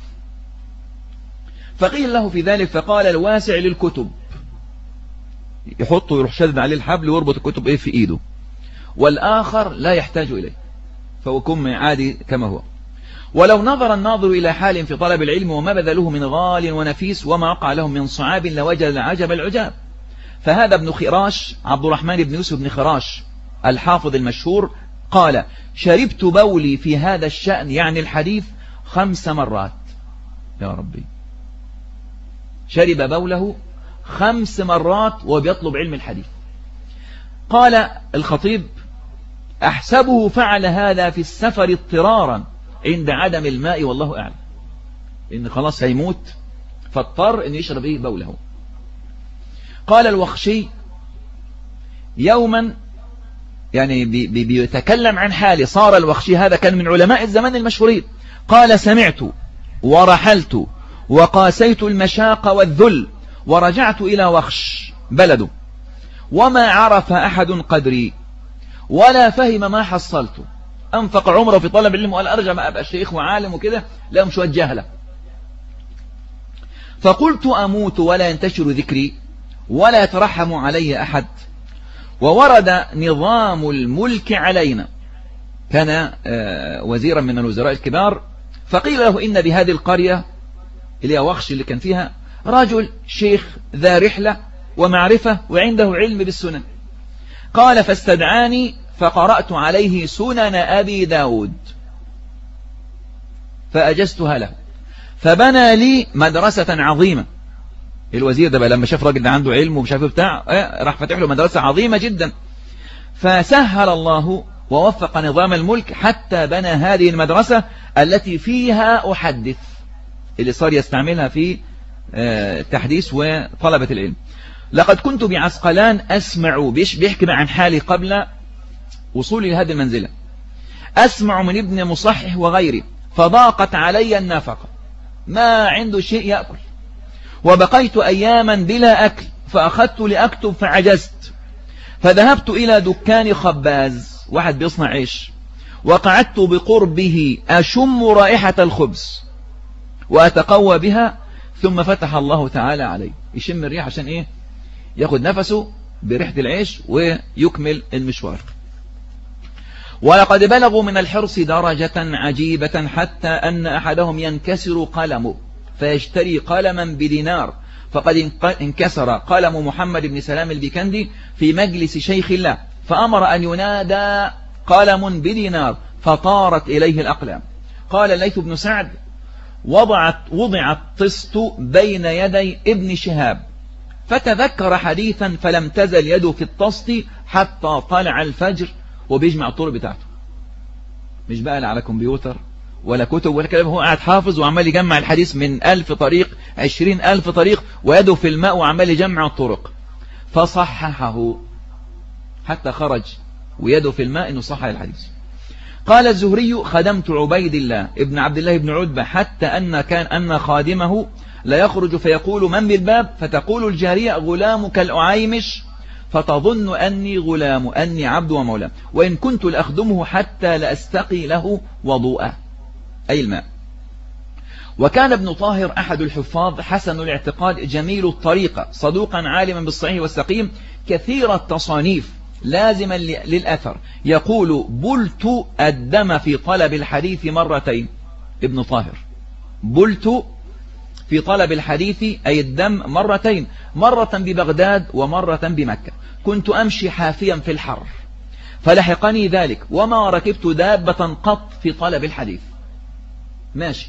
فقيل له في ذلك فقال الواسع للكتب، يحطه يروح شدد عليه الحبل ويربط الكتب ايه في ايده، والآخر لا يحتاج إليه فهو كم عادي كما هو. ولو نظر الناظر إلى حال في طلب العلم وما بذله من غال ونفيس وما وقع لهم من صعاب لوجد العجب العجاب. فهذا ابن خراش عبد الرحمن بن يوسف بن خراش الحافظ المشهور قال شربت بولي في هذا الشأن يعني الحديث 5 مرات. يا ربي، شرب بوله 5 مرات وبيطلب علم الحديث. قال الخطيب أحسبه فعل هذا في السفر اضطرارا عند عدم الماء والله أعلم، إن خلاص هيموت فاضطر أن يشرب إيه بوله. قال الوخشي يوما يعني بيتكلم عن حاله، صار الوخشي هذا كان من علماء الزمان المشهورين، قال سمعت ورحلت وقاسيت المشاق والذل ورجعت إلى وخش بلده وما عرف أحد قدري ولا فهم ما حصلت، أنفق عمره في طلب العلم وقال أرجع ما أبقى شيخ وعالم وكده، لا مش وجهله. فقلت أموت ولا ينتشر ذكري ولا يترحم علي أحد، وورد نظام الملك علينا، كان وزيرا من الوزراء الكبار، فقيل له إن بهذه القرية اللي هي وخش اللي كان فيها رجل شيخ ذا رحلة ومعرفة وعنده علم بالسنن. قال فاستدعاني فقرأت عليه سنن أبي داود فأجزتها له، فبنى لي مدرسة عظيمة. الوزير ده بقى لما شاف راجل ده عنده علم ومش عارف بتاع راح فتح له مدرسة عظيمة جدا، فسهل الله ووفق نظام الملك حتى بنى هذه المدرسة التي فيها أحدث، اللي صار يستعملها في التحديث وطلبة العلم. لقد كنت بعسقلان أسمع، بيحكي عن حالي قبل وصولي لهذه المنزلة، أسمع من ابن مصحح وغيري فضاقت علي النفقة، ما عنده شيء يأكل، وبقيت أياما بلا أكل فأخذت لأكتب فعجزت، فذهبت إلى دكان خباز، واحد بيصنع عيش، وقعدت بقربه أشم رائحة الخبز وأتقوى بها، ثم فتح الله تعالى علي. يشم الريح عشان إيه؟ ياخد نفسه بريحة العيش ويكمل المشوار. ولقد بلغوا من الحرص درجة عجيبة حتى أن أحدهم ينكسر قلمه فيشتري قلما بدينار، فقد انكسر قلم محمد بن سلام البيكندي في مجلس شيخ الله، فأمر أن ينادى قلم بدينار فطارت إليه الأقلام. قال الليث بن سعد: وضع الطست بين يدي ابن شهاب فتذكر حديثا فلم تزل يده في الطست حتى طلع الفجر، وبيجمع الطرق بتاعته. مش بقى لا على كمبيوتر ولا كتب ولا كلام، هو قاعد حافظ وعمال يجمع الحديث من 1000 طريق 20,000 طريق، ويده في الماء وعمال يجمع الطرق، فصححه حتى خرج ويده في الماء انه صحح الحديث. قال الزهري: خدمت عبيد الله ابن عبد الله بن عتبة حتى أن خادمه لا يخرج فيقول: من بالباب؟ فتقول الجارية: غلامك الأعيمش، فتظن أني غلام، أني عبد ومولى، وإن كنت لأخدمه حتى لأستقي له وضوءه، أي الماء. وكان ابن طاهر أحد الحفاظ حسن الاعتقاد جميل الطريقة، صدوقا عالما بالصحيح والسقيم، كثير التصانيف لازما للأثر، يقول: بلت الدم في طلب الحديث مرتين. ابن طاهر: بلت في طلب الحديث أي الدم مرتين، مرة ببغداد ومرة بمكة، كنت أمشي حافيا في الحر فلحقني ذلك، وما ركبت دابة قط في طلب الحديث، ماشي.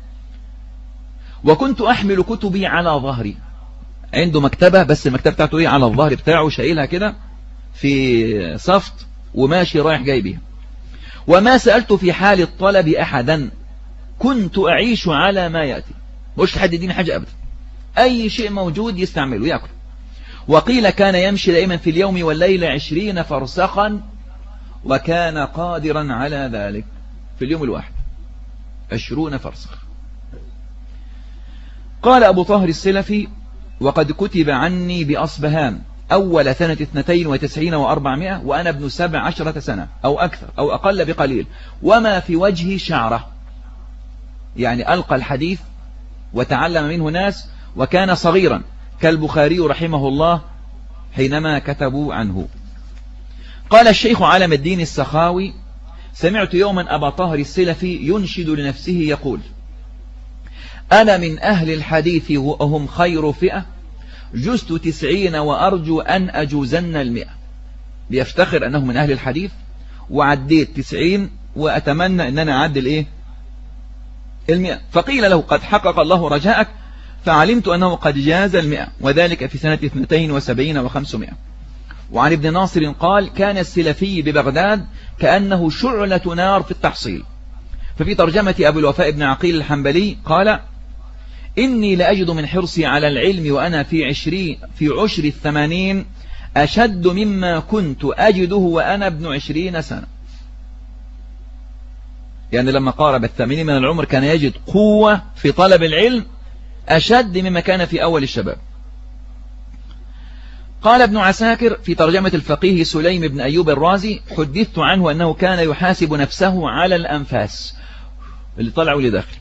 وكنت أحمل كتبي على ظهري، عنده مكتبة بس المكتبة بتاعته إيه؟ على الظهر بتاعه، شايلها كده في صفت وماشي رايح جاي بيها. وما سألت في حال الطلب أحدا، كنت أعيش على ما يأتي، مش حد يديني حاجة أبدا، أي شيء موجود يستعمله يأكل. وقيل كان يمشي دائما في اليوم والليل 20 فرسخا، وكان قادرا على ذلك في اليوم الواحد 20 فرسخ. قال أبو طاهر السلفي: وقد كتب عني بأصبهان أول سنة 92 و400 وأنا ابن 17 سنة أو أكثر أو أقل بقليل، وما في وجهي شعرة، يعني ألقى الحديث وتعلم منه ناس، وكان صغيرا كالبخاري رحمه الله حينما كتبوا عنه. قال الشيخ علم الدين السخاوي: سمعت يوما أبا طاهر السلفي ينشد لنفسه يقول: أنا من أهل الحديث وهم خير فئة، جزت 90 وأرجو أن أجوزن 100. بيفتخر أنه من أهل الحديث وعديت 90 وأتمنى أن أنا أعدل إيه 100. فقيل له: قد حقق الله رجاءك، فعلمت أنه قد جاز 100، وذلك في سنة 72 و500. وعن ابن ناصر قال: كان السلفي ببغداد كأنه شعلة نار في التحصيل. ففي ترجمة أبو الوفاء بن عقيل الحنبلي قال: إني لأجد من حرصي على العلم وأنا في عشر 80 أشد مما كنت أجده وأنا ابن 20 سنة. يعني لما قارب 80 من العمر كان يجد قوة في طلب العلم أشد مما كان في أول الشباب. قال ابن عساكر في ترجمة الفقيه سليم بن أيوب الرازي: حدثت عنه أنه كان يحاسب نفسه على الأنفاس اللي طلع واللي داخل،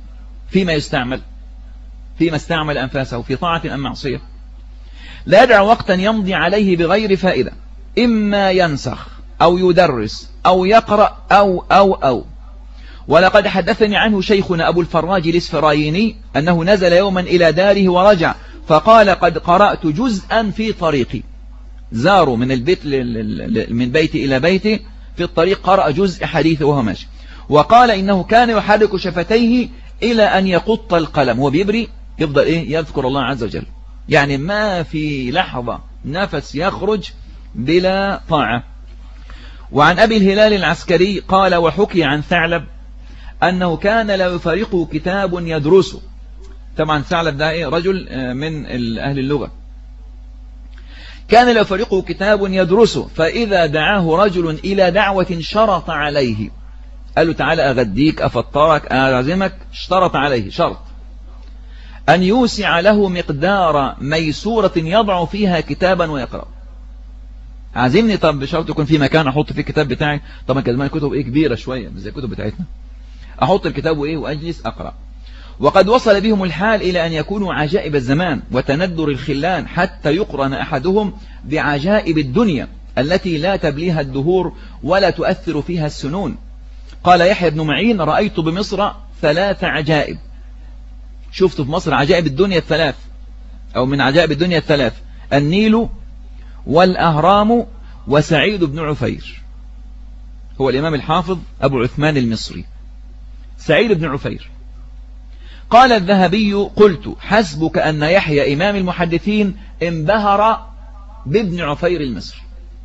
فيما استعمل أنفاسه في طاعة أم معصية، لا يدع وقتا يمضي عليه بغير فائدة، إما ينسخ أو يدرس أو يقرأ أو. ولقد حدثني عنه شيخنا أبو الفراج الإسفرايني أنه نزل يوما إلى داره ورجع فقال: قد قرأت جزءا في طريقي. زاروا من البيت من بيتي إلى بيتي، في الطريق قرأ جزء حديث وهو ماشي. وقال إنه كان يحرك شفتيه إلى أن يقط القلم، هو بيبري يفضل يذكر الله عز وجل، يعني ما في لحظة نفس يخرج بلا طاعة. وعن أبي الهلال العسكري قال: وحكي عن ثعلب أنه كان لا يفارقه كتاب يدرسه. طبعا ثعلب ده رجل من أهل اللغة. كان لا يفارقه كتاب يدرسه، فإذا دعاه رجل إلى دعوة شرط عليه، قال له: تعالى أغديك أفطرك أعزمك، اشترط عليه شرط أن يوسع له مقدار ميسورة يضع فيها كتابا ويقرأ. عازمني، طب بشرط يكون في مكان احط فيه الكتاب بتاعي. طبعا كان زمان الكتب ايه كبيره شويه مش زي الكتب بتاعتنا، احط الكتاب وايه واجلس اقرا. وقد وصل بهم الحال الى ان يكونوا عجائب الزمان وتندر الخلان، حتى يقرن احدهم بعجائب الدنيا التي لا تبليها الدهور ولا تؤثر فيها السنون. قال يحيى بن معين: رأيت بمصر 3 عجائب. شفت في مصر عجائب الدنيا الثلاث، أو من عجائب الدنيا الثلاث: النيل والأهرام وسعيد بن عفير. هو الإمام الحافظ أبو عثمان المصري، سعيد بن عفير. قال الذهبي: قلت حسبك أن يحيى إمام المحدثين انبهر بابن عفير المصري.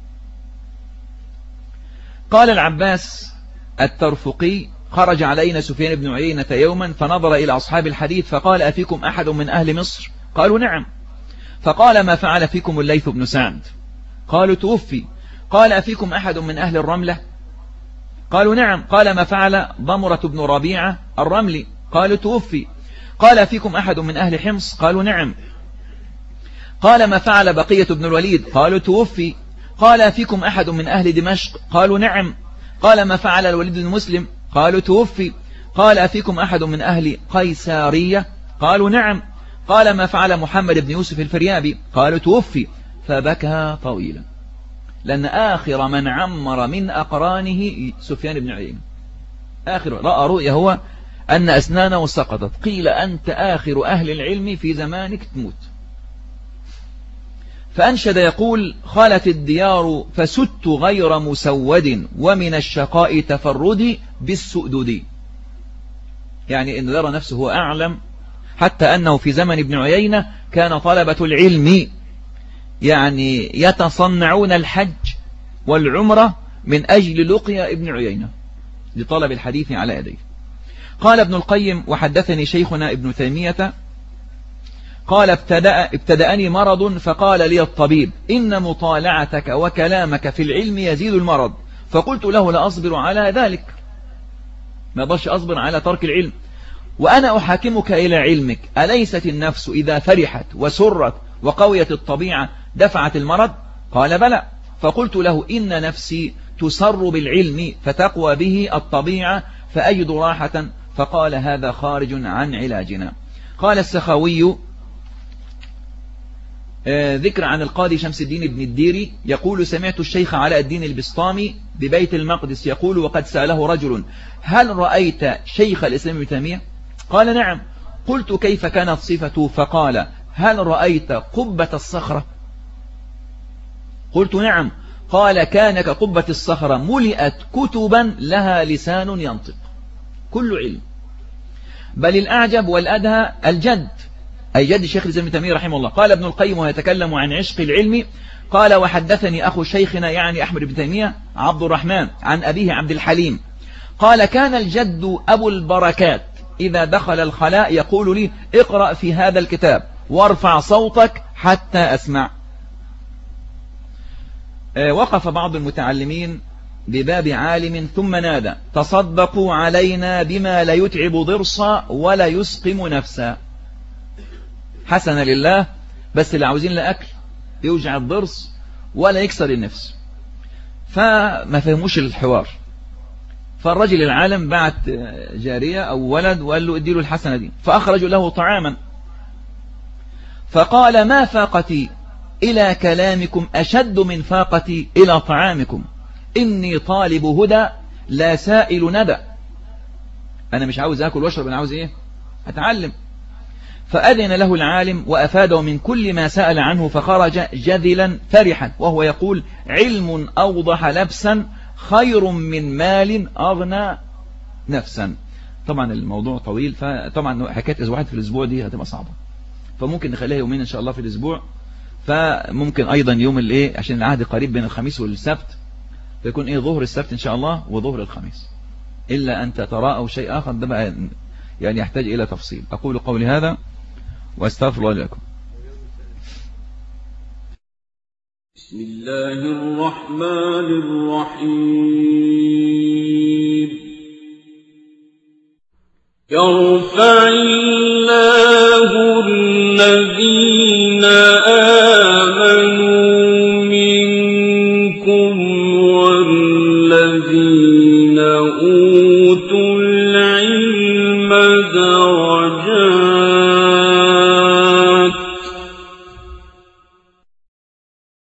قال العباس الترفقي: خرج علينا سفيان بن عيينة يوما فنظر إلى أصحاب الحديث فقال: أفيكم أحد من أهل مصر؟ قالوا: نعم. فقال: ما فعل فيكم الليث بن سعد؟ قالوا: توفي. قال: أفيكم أحد من أهل الرملة؟ قالوا: نعم. قال: ما فعل ضمرة بن ربيعة الرملي؟ قالوا: توفي. قال: أفيكم أحد من أهل حمص؟ قالوا: نعم. قال: ما فعل بقية بن الوليد؟ قالوا: توفي. قال: أفيكم أحد من أهل دمشق؟ قالوا: نعم. قال: ما فعل الوليد بن مسلم؟ قالوا: توفي. قال: أفيكم أحد من أهل قيسارية؟ قالوا: نعم. قال: ما فعل محمد بن يوسف الفريابي؟ قالوا: توفي. فبكى طويلا، لأن آخر من عمر من أقرانه سفيان بن عيينة. آخر رأى رؤيا هو أن أسنانه سقطت، قيل: أنت آخر أهل العلم في زمانك تموت. فأنشد يقول: خالت الديار فسدت غير مسود، ومن الشقاء تفردي بالسؤدد. يعني أنه يرى نفسه هو أعلم، حتى أنه في زمن ابن عيينة كان طلبة العلم يعني يتصنعون الحج والعمرة من أجل لقيا ابن عيينة لطلب الحديث على يديه. قال ابن القيم: وحدثني شيخنا ابن تيمية قال: ابتدأني مرض فقال لي الطبيب: إن مطالعتك وكلامك في العلم يزيد المرض. فقلت له: لا أصبر على ذلك، ما أقدرش أصبر على ترك العلم، وأنا أحاكمك إلى علمك. أليست النفس إذا فرحت وسرت وقويت الطبيعة دفعت المرض؟ قال: بلى. فقلت له: إن نفسي تسر بالعلم فتقوى به الطبيعة فأجد راحة. فقال: هذا خارج عن علاجنا. قال السخاوي ذكر عن القاضي شمس الدين بن الديري يقول: سمعت الشيخ علاء الدين البسطامي ببيت المقدس يقول: وقد سأله رجل: هل رأيت شيخ الإسلام ابن تيمية؟ قال: نعم. قلت: كيف كانت صفته؟ فقال: هل رأيت قبة الصخرة؟ قلت: نعم. قال: كان كقبة الصخرة ملئت كتبا لها لسان ينطق، كل علم. بل الأعجب والأدهى الجد، أي جد الشيخ الإسلام ابن تيمية رحمه الله. قال ابن القيم ويتكلم عن عشق العلم: قال: وحدثني أخو شيخنا يعني أحمد بن تيمية عبد الرحمن عن أبيه عبد الحليم قال: كان الجد أبو البركات إذا دخل الخلاء يقول لي: اقرأ في هذا الكتاب وارفع صوتك حتى أسمع. وقف بعض المتعلمين بباب عالم ثم نادى: تصدقوا علينا بما لا يتعب ضرسا ولا يسقم نفسا. حسنا لله، بس اللي عاوزين لا أكل يوجع الضرس ولا يكسر النفس. فما فهموش الحوار. فالرجل العالم بعت جارية أو ولد وقال له: اديله الحسنة دي. فأخرجوا له طعاما، فقال: ما فاقتي إلى كلامكم أشد من فاقتي إلى طعامكم، إني طالب هدى لا سائل ندى. أنا مش عاوز أكل واشرب، أنا عاوز إيه؟ أتعلم. فأذن له العالم وأفاده من كل ما سأل عنه، فخرج جذلا فرحا وهو يقول: علم أوضح لبسا خير من مال أغنى نفسا. طبعا الموضوع طويل، فطبعا حكاية واحد في الأسبوع دي هتبقى صعبة، فممكن نخليها يومين إن شاء الله في الأسبوع. فممكن أيضا يوم الإيه، عشان العهد قريب بين الخميس والسبت، فيكون إيه ظهر السبت إن شاء الله وظهر الخميس، إلا أن تتراءوا شيء آخر، ده بقى يعني يحتاج إلى تفصيل. أقول قولي هذا وأستغفر الله لكم. بسم الله الرحمن الرحيم. يرفع